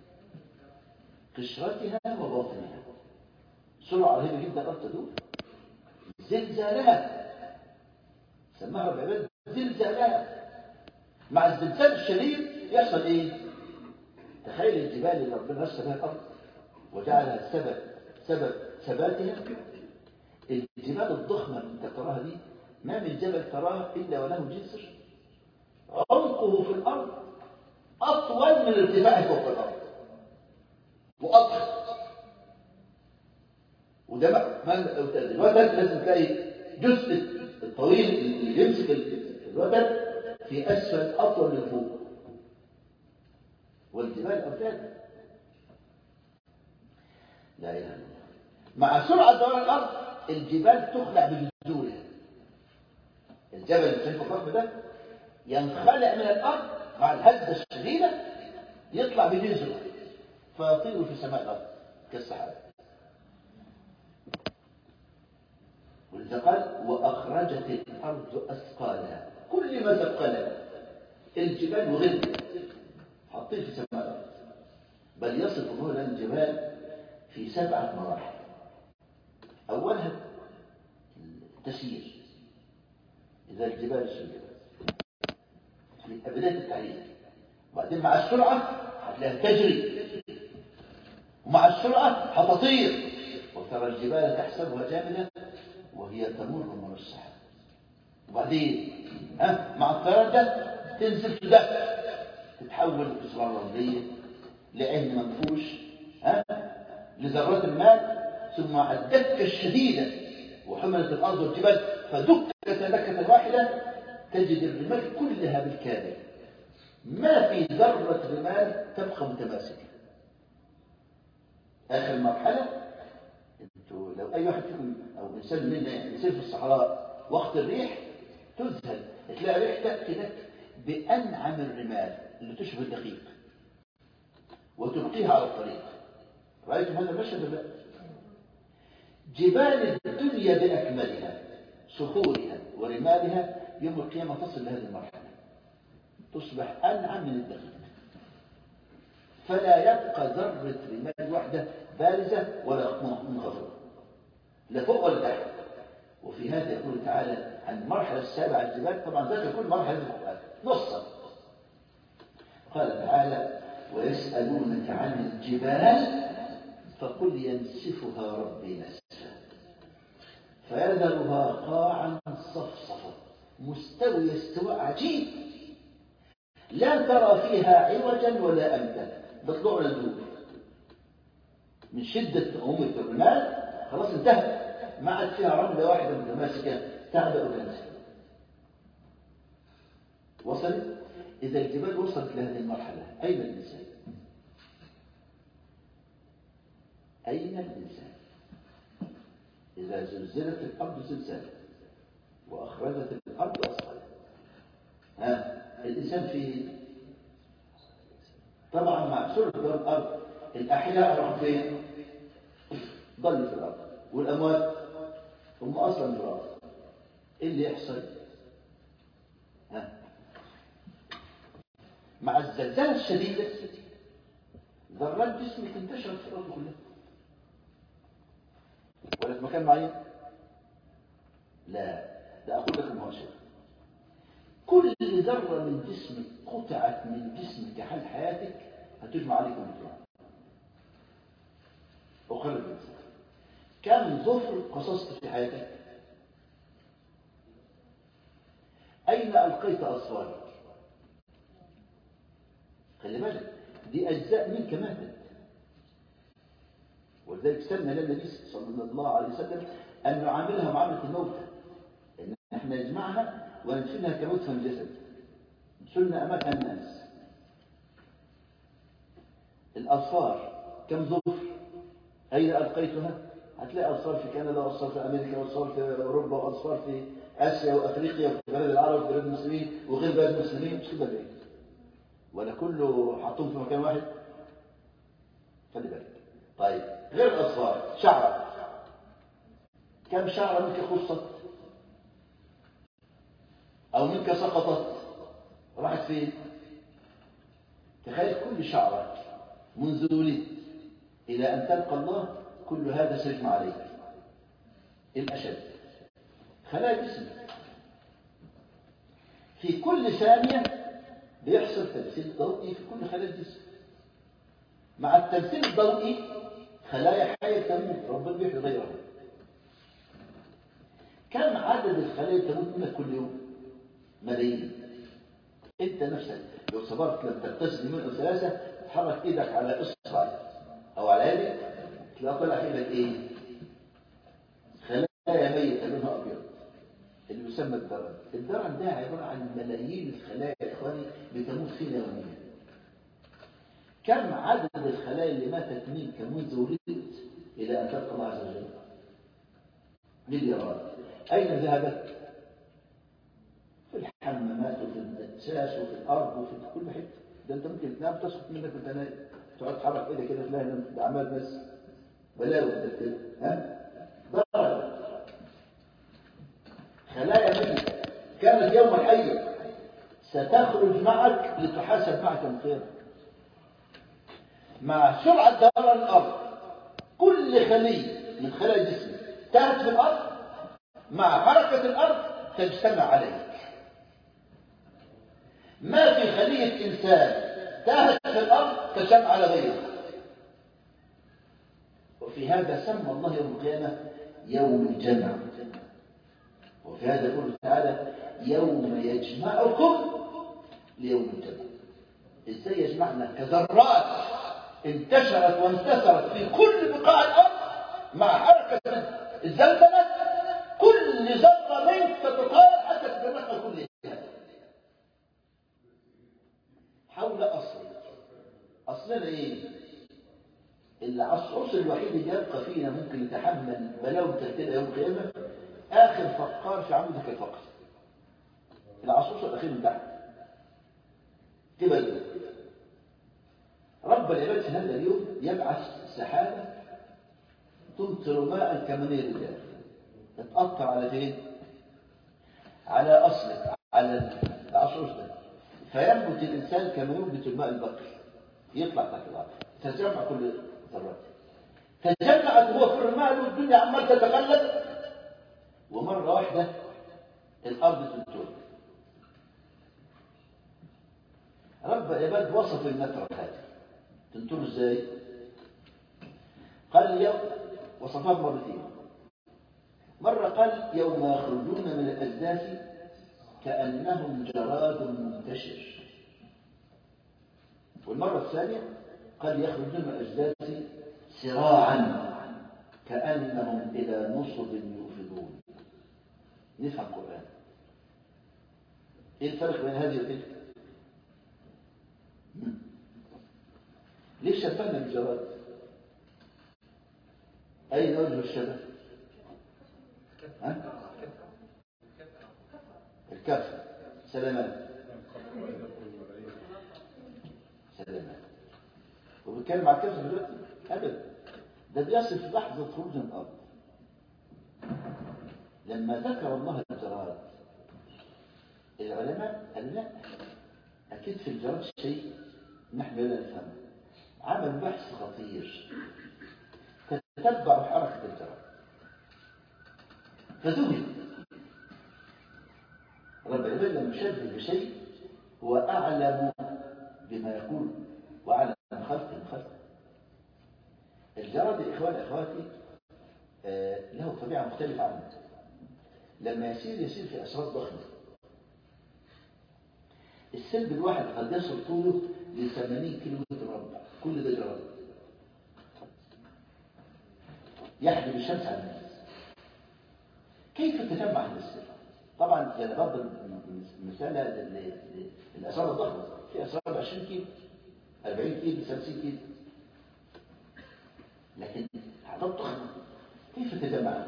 قشرتها وباطنها. سرعة رهيبة جدا الأرض تدور. زلزالها سماها رب العباد زلزالها. مع الزلزال الشديد يحصل ايه؟ تخيل الجبال اللي ربنا رسم بها الأرض وجعلها سبب ثباتها. الجبال الضخمة اللي انت تراها دي ما من جبل تراه إلا وله جسر عمقه في الأرض أطول من ارتفاعه فوق الأرض وأضخم. وده الوتد لازم تلاقي جزء الطويل اللي يمسك الوتد في أسفل أطول من فوق. والجبال أوتاد لا إله إلا الله. مع سرعة دوران الأرض الجبال تخلع بجذورها. الجبل اللي شايفه الضخم ده ينخلع من الأرض مع الهزة الشديدة يطلع بجذره فيطير في سماء الأرض كالسحاب. ولذا قال وأخرجت الأرض أثقالها. كل ما ثقلها الجبال وغلت حاطين في سماء الأرض. بل يصف الله لنا الجبال في 7 مراحل. أولها التسيير، إذا الجبال سيرت في بداية التعليم. وبعدين مع السرعة هتلاقيها تجري، ومع السرعة هتطير وترى الجبال تحسبها جامدة وهي تمر من السحاب. وبعدين مع الطيران ده تنزل تدق تتحول لصغار رملية لعين منفوش لذرات الماء، ثم مع الدكة الشديدة وحملت الأرض والجبال فدكت دكة واحدة تجد الرمال كلها بالكامل ما في ذرة رمال تبقى متماسكة. آخر مرحلة انتوا لو أي واحد فيكم أو إنسان منا يعني يسير في الصحراء وقت الريح تذهل تلاقي ريحتك كده بأنعم الرمال اللي تشبه الدقيق وتلقيها على الطريق. رأيتم هذا المشهد ولا لا؟ جبال الدنيا بأكملها صخورها ورمالها يوم القيامة تصل لهذه المرحلة، تصبح أنعم من الدقيق، فلا يبقى ذرة رمال واحدة بارزة ولا منخفضة، لا فوق ولا تحت. وفي هذا يقول تعالى عن المرحلة السابعة الجبال، طبعا ذكر كل مرحلة في القرآن نصا. قال تعالى ويسألونك عن الجبال فقل ينسفها ربي نسفا فيذرها قاعا صفصفا مستوي استواء عجيب لا ترى فيها عوجا ولا أمتا. بطلعوا للدول من شدة أمة الرمال خلاص انتهت، ما عاد فيها رملة واحدة متماسكة تعبأ وتنسى. وصلت. إذا الجبال وصلت لهذه المرحلة أين الإنسان؟ أين الإنسان؟ إذا زلزلت الأرض زلزال وأخرجت الأرض أثقالها، الإنسان فيه طبعا مع سرعة الأرض الأحياء راحوا فين؟ ضلوا في الأرض، والأموات هم أصلا في الأرض. إيه اللي يحصل؟ مع الزلزال الشديدة ذرات جسمك انتشرت في الأرض كلها ولا في مكان معين؟ لا، ده أقول لكم هو شيء. كل ذرة من جسمك قطعت من جسمك حال حياتك هتجمع عليكم القيامة. أخرج الإنسان كم ظفر قصصت في حياتك؟ أين ألقيت أصفارك؟ خلي بالك دي أجزاء منك ماتت، ولذلك سمى للنبي صلى الله عليه وسلم أن نعاملها معاملة الموتى، إن احنا نجمعها وندفنها كموتى الجسد، سنة أمامها الناس. الأصفار كم ظفر؟ أين ألقيتها؟ هتلاقي أصفار في كندا وأصفار في أمريكا وأصفار في أوروبا وأصفار في آسيا وأفريقيا وفي بلاد العرب وفي بلاد المسلمين وغير بلاد المسلمين، مش كده ليه؟ ولا كله حاطهم في مكان واحد؟ خلي بالك. طيب غير الأصفار شعرة، كم شعرة منك خصت أو منك سقطت راحت فين؟ تخيل كل شعرة منذ ولدت إلى أن تلقى الله كل هذا سجم عليك. الأشد خلايا جسمك في كل ثانية بيحصل تمثيل ضوئي في كل خلايا الجسم. مع التمثيل الضوئي خلايا حية تموت، ربنا بيحيي غيرها. كم عدد الخلايا تموت منك كل يوم؟ ملايين. انت نفسك لو صبرت لم تغتسل يومين او ثلاثه تحرك ايدك على اصبع او على يدك تلاقي طلع في ايدك ايه؟ خلايا ميته لونها ابيض اللي يسمى الدرن. الدرن ده عباره عن ملايين الخلايا يا اخواني بتموت فينا يوميا. كم عدد الخلايا اللي ماتت منك منذ ولدت الى ان تلقى الله عز وجل؟ مليارات. اين ذهبت؟ في الحمامات وفي الاساس وفي الارض وفي كل حته. ده انت ممكن تنام تسقط منك وانت نايم، تقعد تحرك ايدك كده تلاقي اعمال بس بلاوي كده. ضرر خلايا ميته كانت يوما حيه ستخرج معك لتحاسب معك يوم القيامه. مع سرعه دوران الارض كل خليه من خلايا جسمك تهت في الارض مع حركه الارض تجتمع عليك. ما في خلية إنسان تاهت في الأرض تجمع على غيره. وفي هذا سمى الله يوم القيامة يوم الجمع. وفي هذا يقول تعالى يوم يجمعكم ليوم الجمع. إزاي يجمعنا؟ كذرات انتشرت وانتثرت في كل بقاع الأرض مع حركة الزلزلة كل ذرة منك تتطاير حتى تتجمعها كلها حول أصلنا إيه؟ العنصر الوحيد اللي يبقى فينا ممكن يتحمل بلاوي تلتقى يوم القيامة آخر فقار في عمودك الفقر. العنصر الأخير من تحت تبقى رب العباد في هذا اليوم يبعث سحابة تمطر ماء كمني الرجال، تتأثر على فين؟ على أصلك، على العصوص ده، فينبت الإنسان كما ينبت الماء البقي، يطلع تحت الأرض، تجمع كل ذرات، تجمعت هو في الماء والدنيا عمال تتقلب، ومرة واحدة الأرض تنتهي. رب العباد وصف النترة هذه تنتهي ازاي؟ قال اليوم وصفها مرتين. مرة قال يوم يخرجون من الأجداث كأنهم جراد منتشر، والمرة الثانية قال يخرجون من الأجداث سراعا كأنهم إلى نصب يوفضون. نفهم القرآن، ايه الفرق بين هذه وتلك؟ ليش شبهنا بالجراد؟ أين وجه الشبه؟ الكف. سلامات سلامات. وبيتكلم على الكف دلوقتي؟ أبدا، ده بيصف لحظة خروج من الأرض. لما ذكر الله الجراد العلماء قالوا لا، أكيد في الجراد شيء نحن لا نفهمه. عمل بحث خطير، تتبع حركة الجراد فذهل. رب العباد لما يشبه بشيء هو أعلم بما يقول وأعلم من خلقه. الجراد يا إخواني أخواتي له طبيعة مختلفة عنه. لما يسير في أسرار ضخمة. السلب الواحد قد يصل طوله ل 80 كيلو متر مربع، كل ده جراد يحجب الشمس عن الناس. كيف تجمع هذا السلب؟ طبعا يعني برضه مثال الأسرار الضخمة، في أسرار 20 كيلو 40 كيلو 30 كيلو، لكن أعداد ضخمة كيف تجمع؟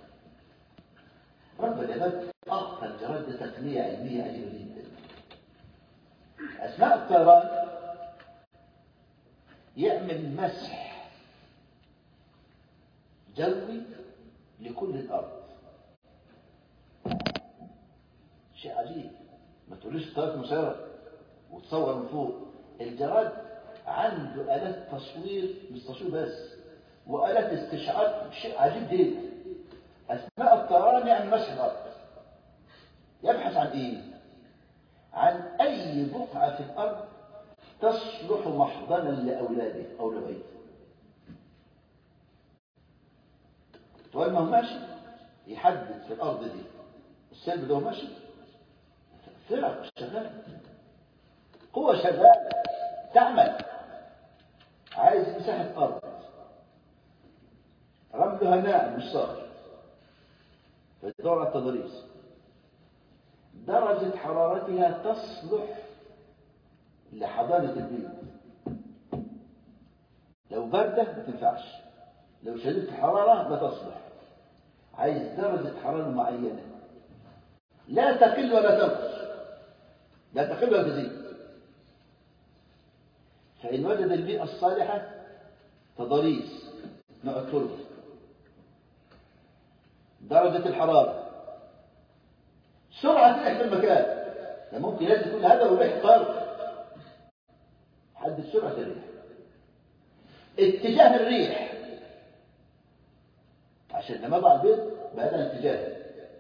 رب العباد أعطى الجراد ده تقنية علمية عجيبة جدا. أثناء الطيران يعمل مسح جوي لكل الأرض. شيء عجيب، ما تقوليش طيارة مسيرة وتصور من فوق. الجراد عنده آلات تصوير، مش تصوير بس، وآلات استشعار، شيء عجيب جدا. أثناء الطيران يعمل مسح الأرض، يبحث عن إيه؟ عن أي بقعة في الأرض تصلح محضنا لأولاده أو لبيته. تقول ما هو ماشي يحدد في الأرض دي السلب ده ماشي، فرق شغال، قوة شغالة تعمل، عايز مساحة أرض رملها ناعم مش صخر، فيدور على التضاريس، درجة حرارتها تصلح لحضانة البيت. لو باردة ما تنفعش، لو شديدة الحرارة ما تصلح، عايز درجة حرارة معينة لا تقل ولا تنقص، لا تقل ولا تزيد. فإن وجد البيئة الصالحة تضاريس نوع التربة، درجة الحرارة، سرعة ريح في المكان، ده ممكن لازم يكون هذا والريح طارق، حدد سرعة الريح، اتجاه الريح، عشان لما يضع البيض بهذا الاتجاه.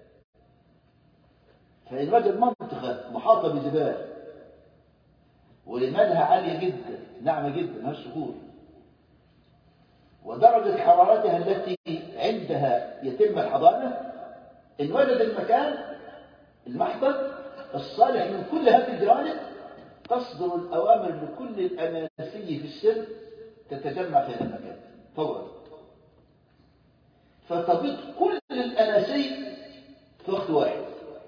فإن وجد منطقة محاطة بجبال ورمالها عالية جدا ناعمة جدا مالهاش صخور، ودرجة حرارتها التي عندها يتم الحضانة، إن وجد المكان المحضن الصالح من كل هذه الجوانب تصدر الأوامر لكل الأناسي في السر تتجمع في هذا المكان فورا، فتبيض كل الأناسي في وقت واحد،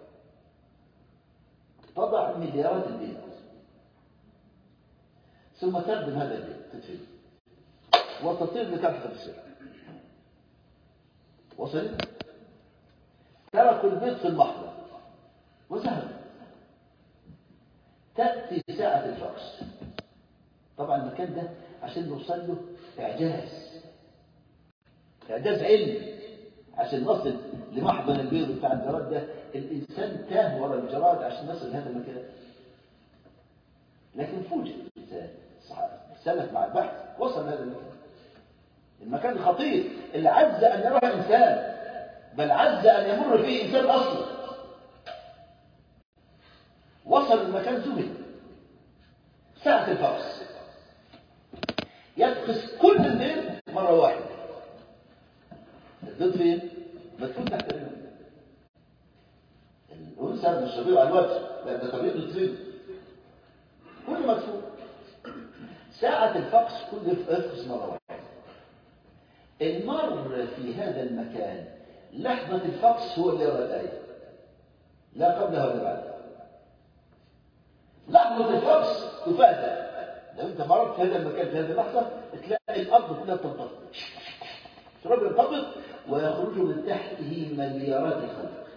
تضع مليارات البيض، ثم تردم هذا البيض تدفن وتطير لتلحق السر. وصلت؟ تركوا البيض في المحضر وذهبوا. تأتي ساعة الفرس، طبعا المكان ده عشان نوصل له إعجاز، إعجاز علمي عشان نصل لمحضن البيض بتاع الجراد ده. الإنسان تاه ورا الجراد عشان نصل لهذا المكان، لكن فوجئ الإنسان السلف مع البحث وصل لهذا المكان الخطير اللي عز أن يراه إنسان، بل عز أن يمر فيه إنسان أصلا. وصل المكان زمن ساعة الفقس، يفقس كل البيض مرة واحدة. البيض فين؟ مدفون تحت الرمل. الأنثى مش تبيض على الوجه، لا ده تبيض وتزيد، كل مدفون. ساعة الفقس كل يفقس مرة واحدة. المر في هذا المكان لحظة الفقس هو اللي يرى الآية، لا قبلها ولا بعدها. لحظة الفقس تفاجأ. لو انت مررت في هذا المكان في هذه اللحظة تلاقي الأرض كلها تنطفئ، التراب ينطفئ ويخرج من تحته مليارات الخلق.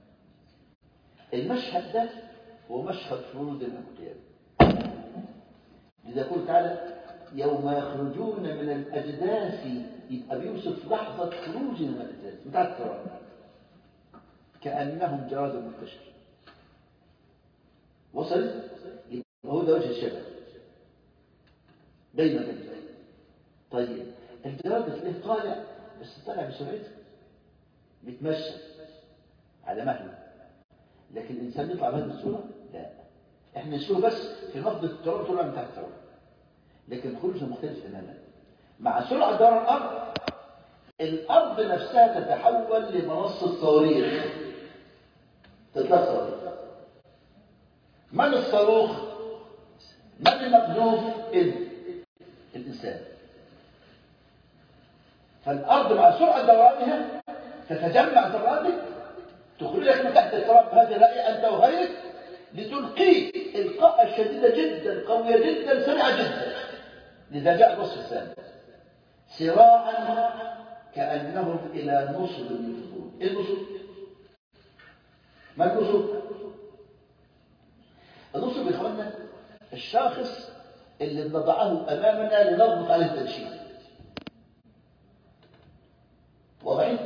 المشهد ده هو مشهد خروج من القيامة. لذا يقول تعالى يوم يخرجون من الأجداث، يبقى بيوصف لحظة خروج من الأجداث بتاعت التراب كأنهم جراد منتشر. وصل؟ يبقى هو ده وجه الشبه دايما كده. طيب الجراد تلاقيه طالع، بس طالع بسرعته بيتمشى على مهله، لكن الإنسان يطلع بهذه الصورة؟ لا، احنا نشوفه بس في نبضة التراب طلع من تحت التراب، لكن خروجه مختلف تماما. مع سرعة دوران الأرض نفسها تتحول لمنصة صواريخ، تطلع صواريخ. من الصاروخ؟ من المقذوف؟ الإنسان. فالأرض مع سرعة دورانها تتجمع ذراتك تخرجك من تحت التراب هذه الرأي أنت وغيرك لتلقيه إلقاء شديدة جدا قوية جدا سريعة جدا. لذا جاء الوصف الثاني سراعا كأنهم إلى نصب يفضون. إيه النصب؟ ما النصب؟ النصب يا إخوانا الشاخص اللي نضعه أمامنا لنضبط عليه التنشيط. واضح؟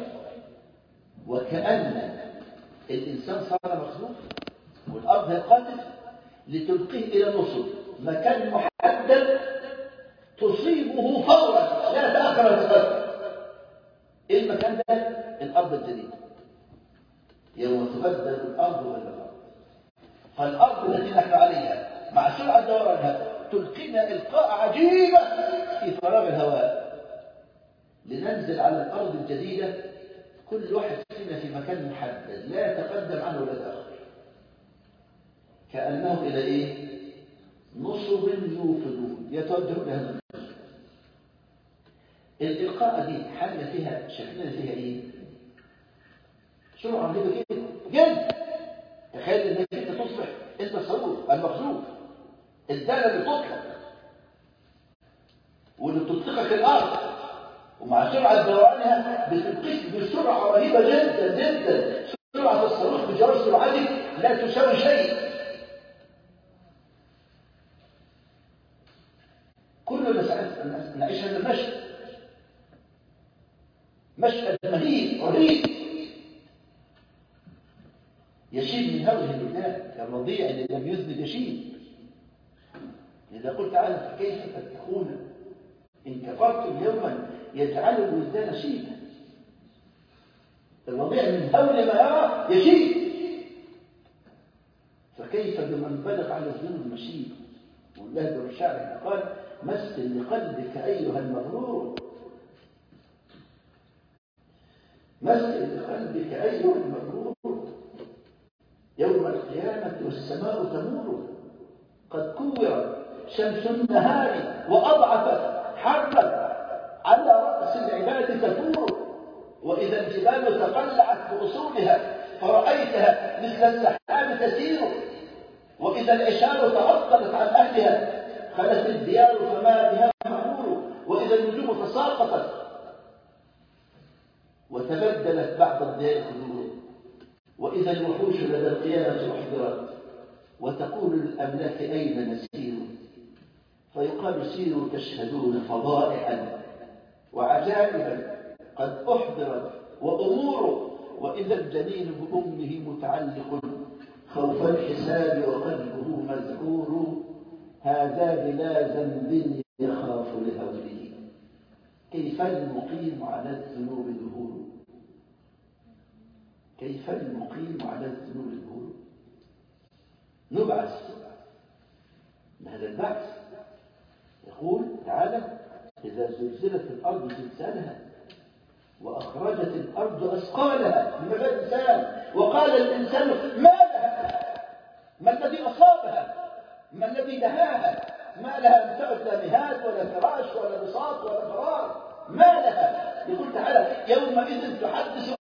وكأن الإنسان صار مخزوف والأرض هي القاتل لتلقيه إلى نصب مكان محدد تصيبه فورا لا تأخر ولا تقدم. إيه المكان ده؟ الأرض الجديدة. يوم تبدل الأرض غير الأرض. فالأرض التي نحن عليها مع سرعة دورانها تلقينا إلقاء عجيبة في فراغ الهواء لننزل على الأرض الجديدة كل واحد فينا في مكان محدد لا يتقدم عنه ولا يتأخر. كأنهم إلى إيه؟ نصب يوفدون يتوجهون لهذا النصب. الإلقاء دي حالنا فيها شكلنا فيها إيه؟ سرعة رهيبة كده جد. تخيل إنك أنت تصبح أنت الصاروخ المخزوف الدالة اللي تطلق واللي بتطلقك الأرض ومع سرعة دورانها بتلقيك بسرعة رهيبة جدا جدا. سرعة الصاروخ بجرار سرعتك لا تساوي شيء. كلنا نعيش هذا المشهد، مشهد مهيب رهيب يشيب من هوله الإنسان كالرضيع الذي لم يذنب يشيب. لذا قلت تعالى فكيف تتقون إن كفرتم يوما يجعل الولدان شيبا. الرضيع من هول ما يرى يشيب، فكيف بمن بلغ على الذنوب مشيب. والله بالشعر قال مسل لقلبك أيها المغرور، مسل لقلبك أيها المغرور يوم القيامة والسماء تمور. قد كورت شمس النهار وأضعفت حرا على رأس العباد تفور. وإذا الجبال تقلعت بأصولها فرأيتها مثل السحاب تسير. وإذا العشار تعطلت عن أهلها خلت الديار فما بها مأمور. وإذا النجوم تساقطت وتبدلت بعد الضياء خدور. وإذا الوحوش لدى القيامة أحضرت وتقول للأملاك أين نسير. فيقال سيروا تشهدون فضائعا وعجائبا قد أحضرت وأموره، وإذا الجنين بأمه متعلق خوف الحساب وقلبه مذعور، هذا بلا ذنب يخاف لهوله، كيف المقيم على الذنوب ظهور، كيف المقيم على الذنوب ظهور. نبعث هذا البعث. يقول تعالى: إذا زلزلت الأرض زلزالها وأخرجت الأرض أثقالها، لماذا الإنسان؟ وقال الإنسان ما لها، ما الذي أصابها، ما الذي دهاها، ما لها أن تعد لا مهاد ولا فراش ولا بساط ولا قرار، ما لها. يقول تعالى: يومئذ تحدث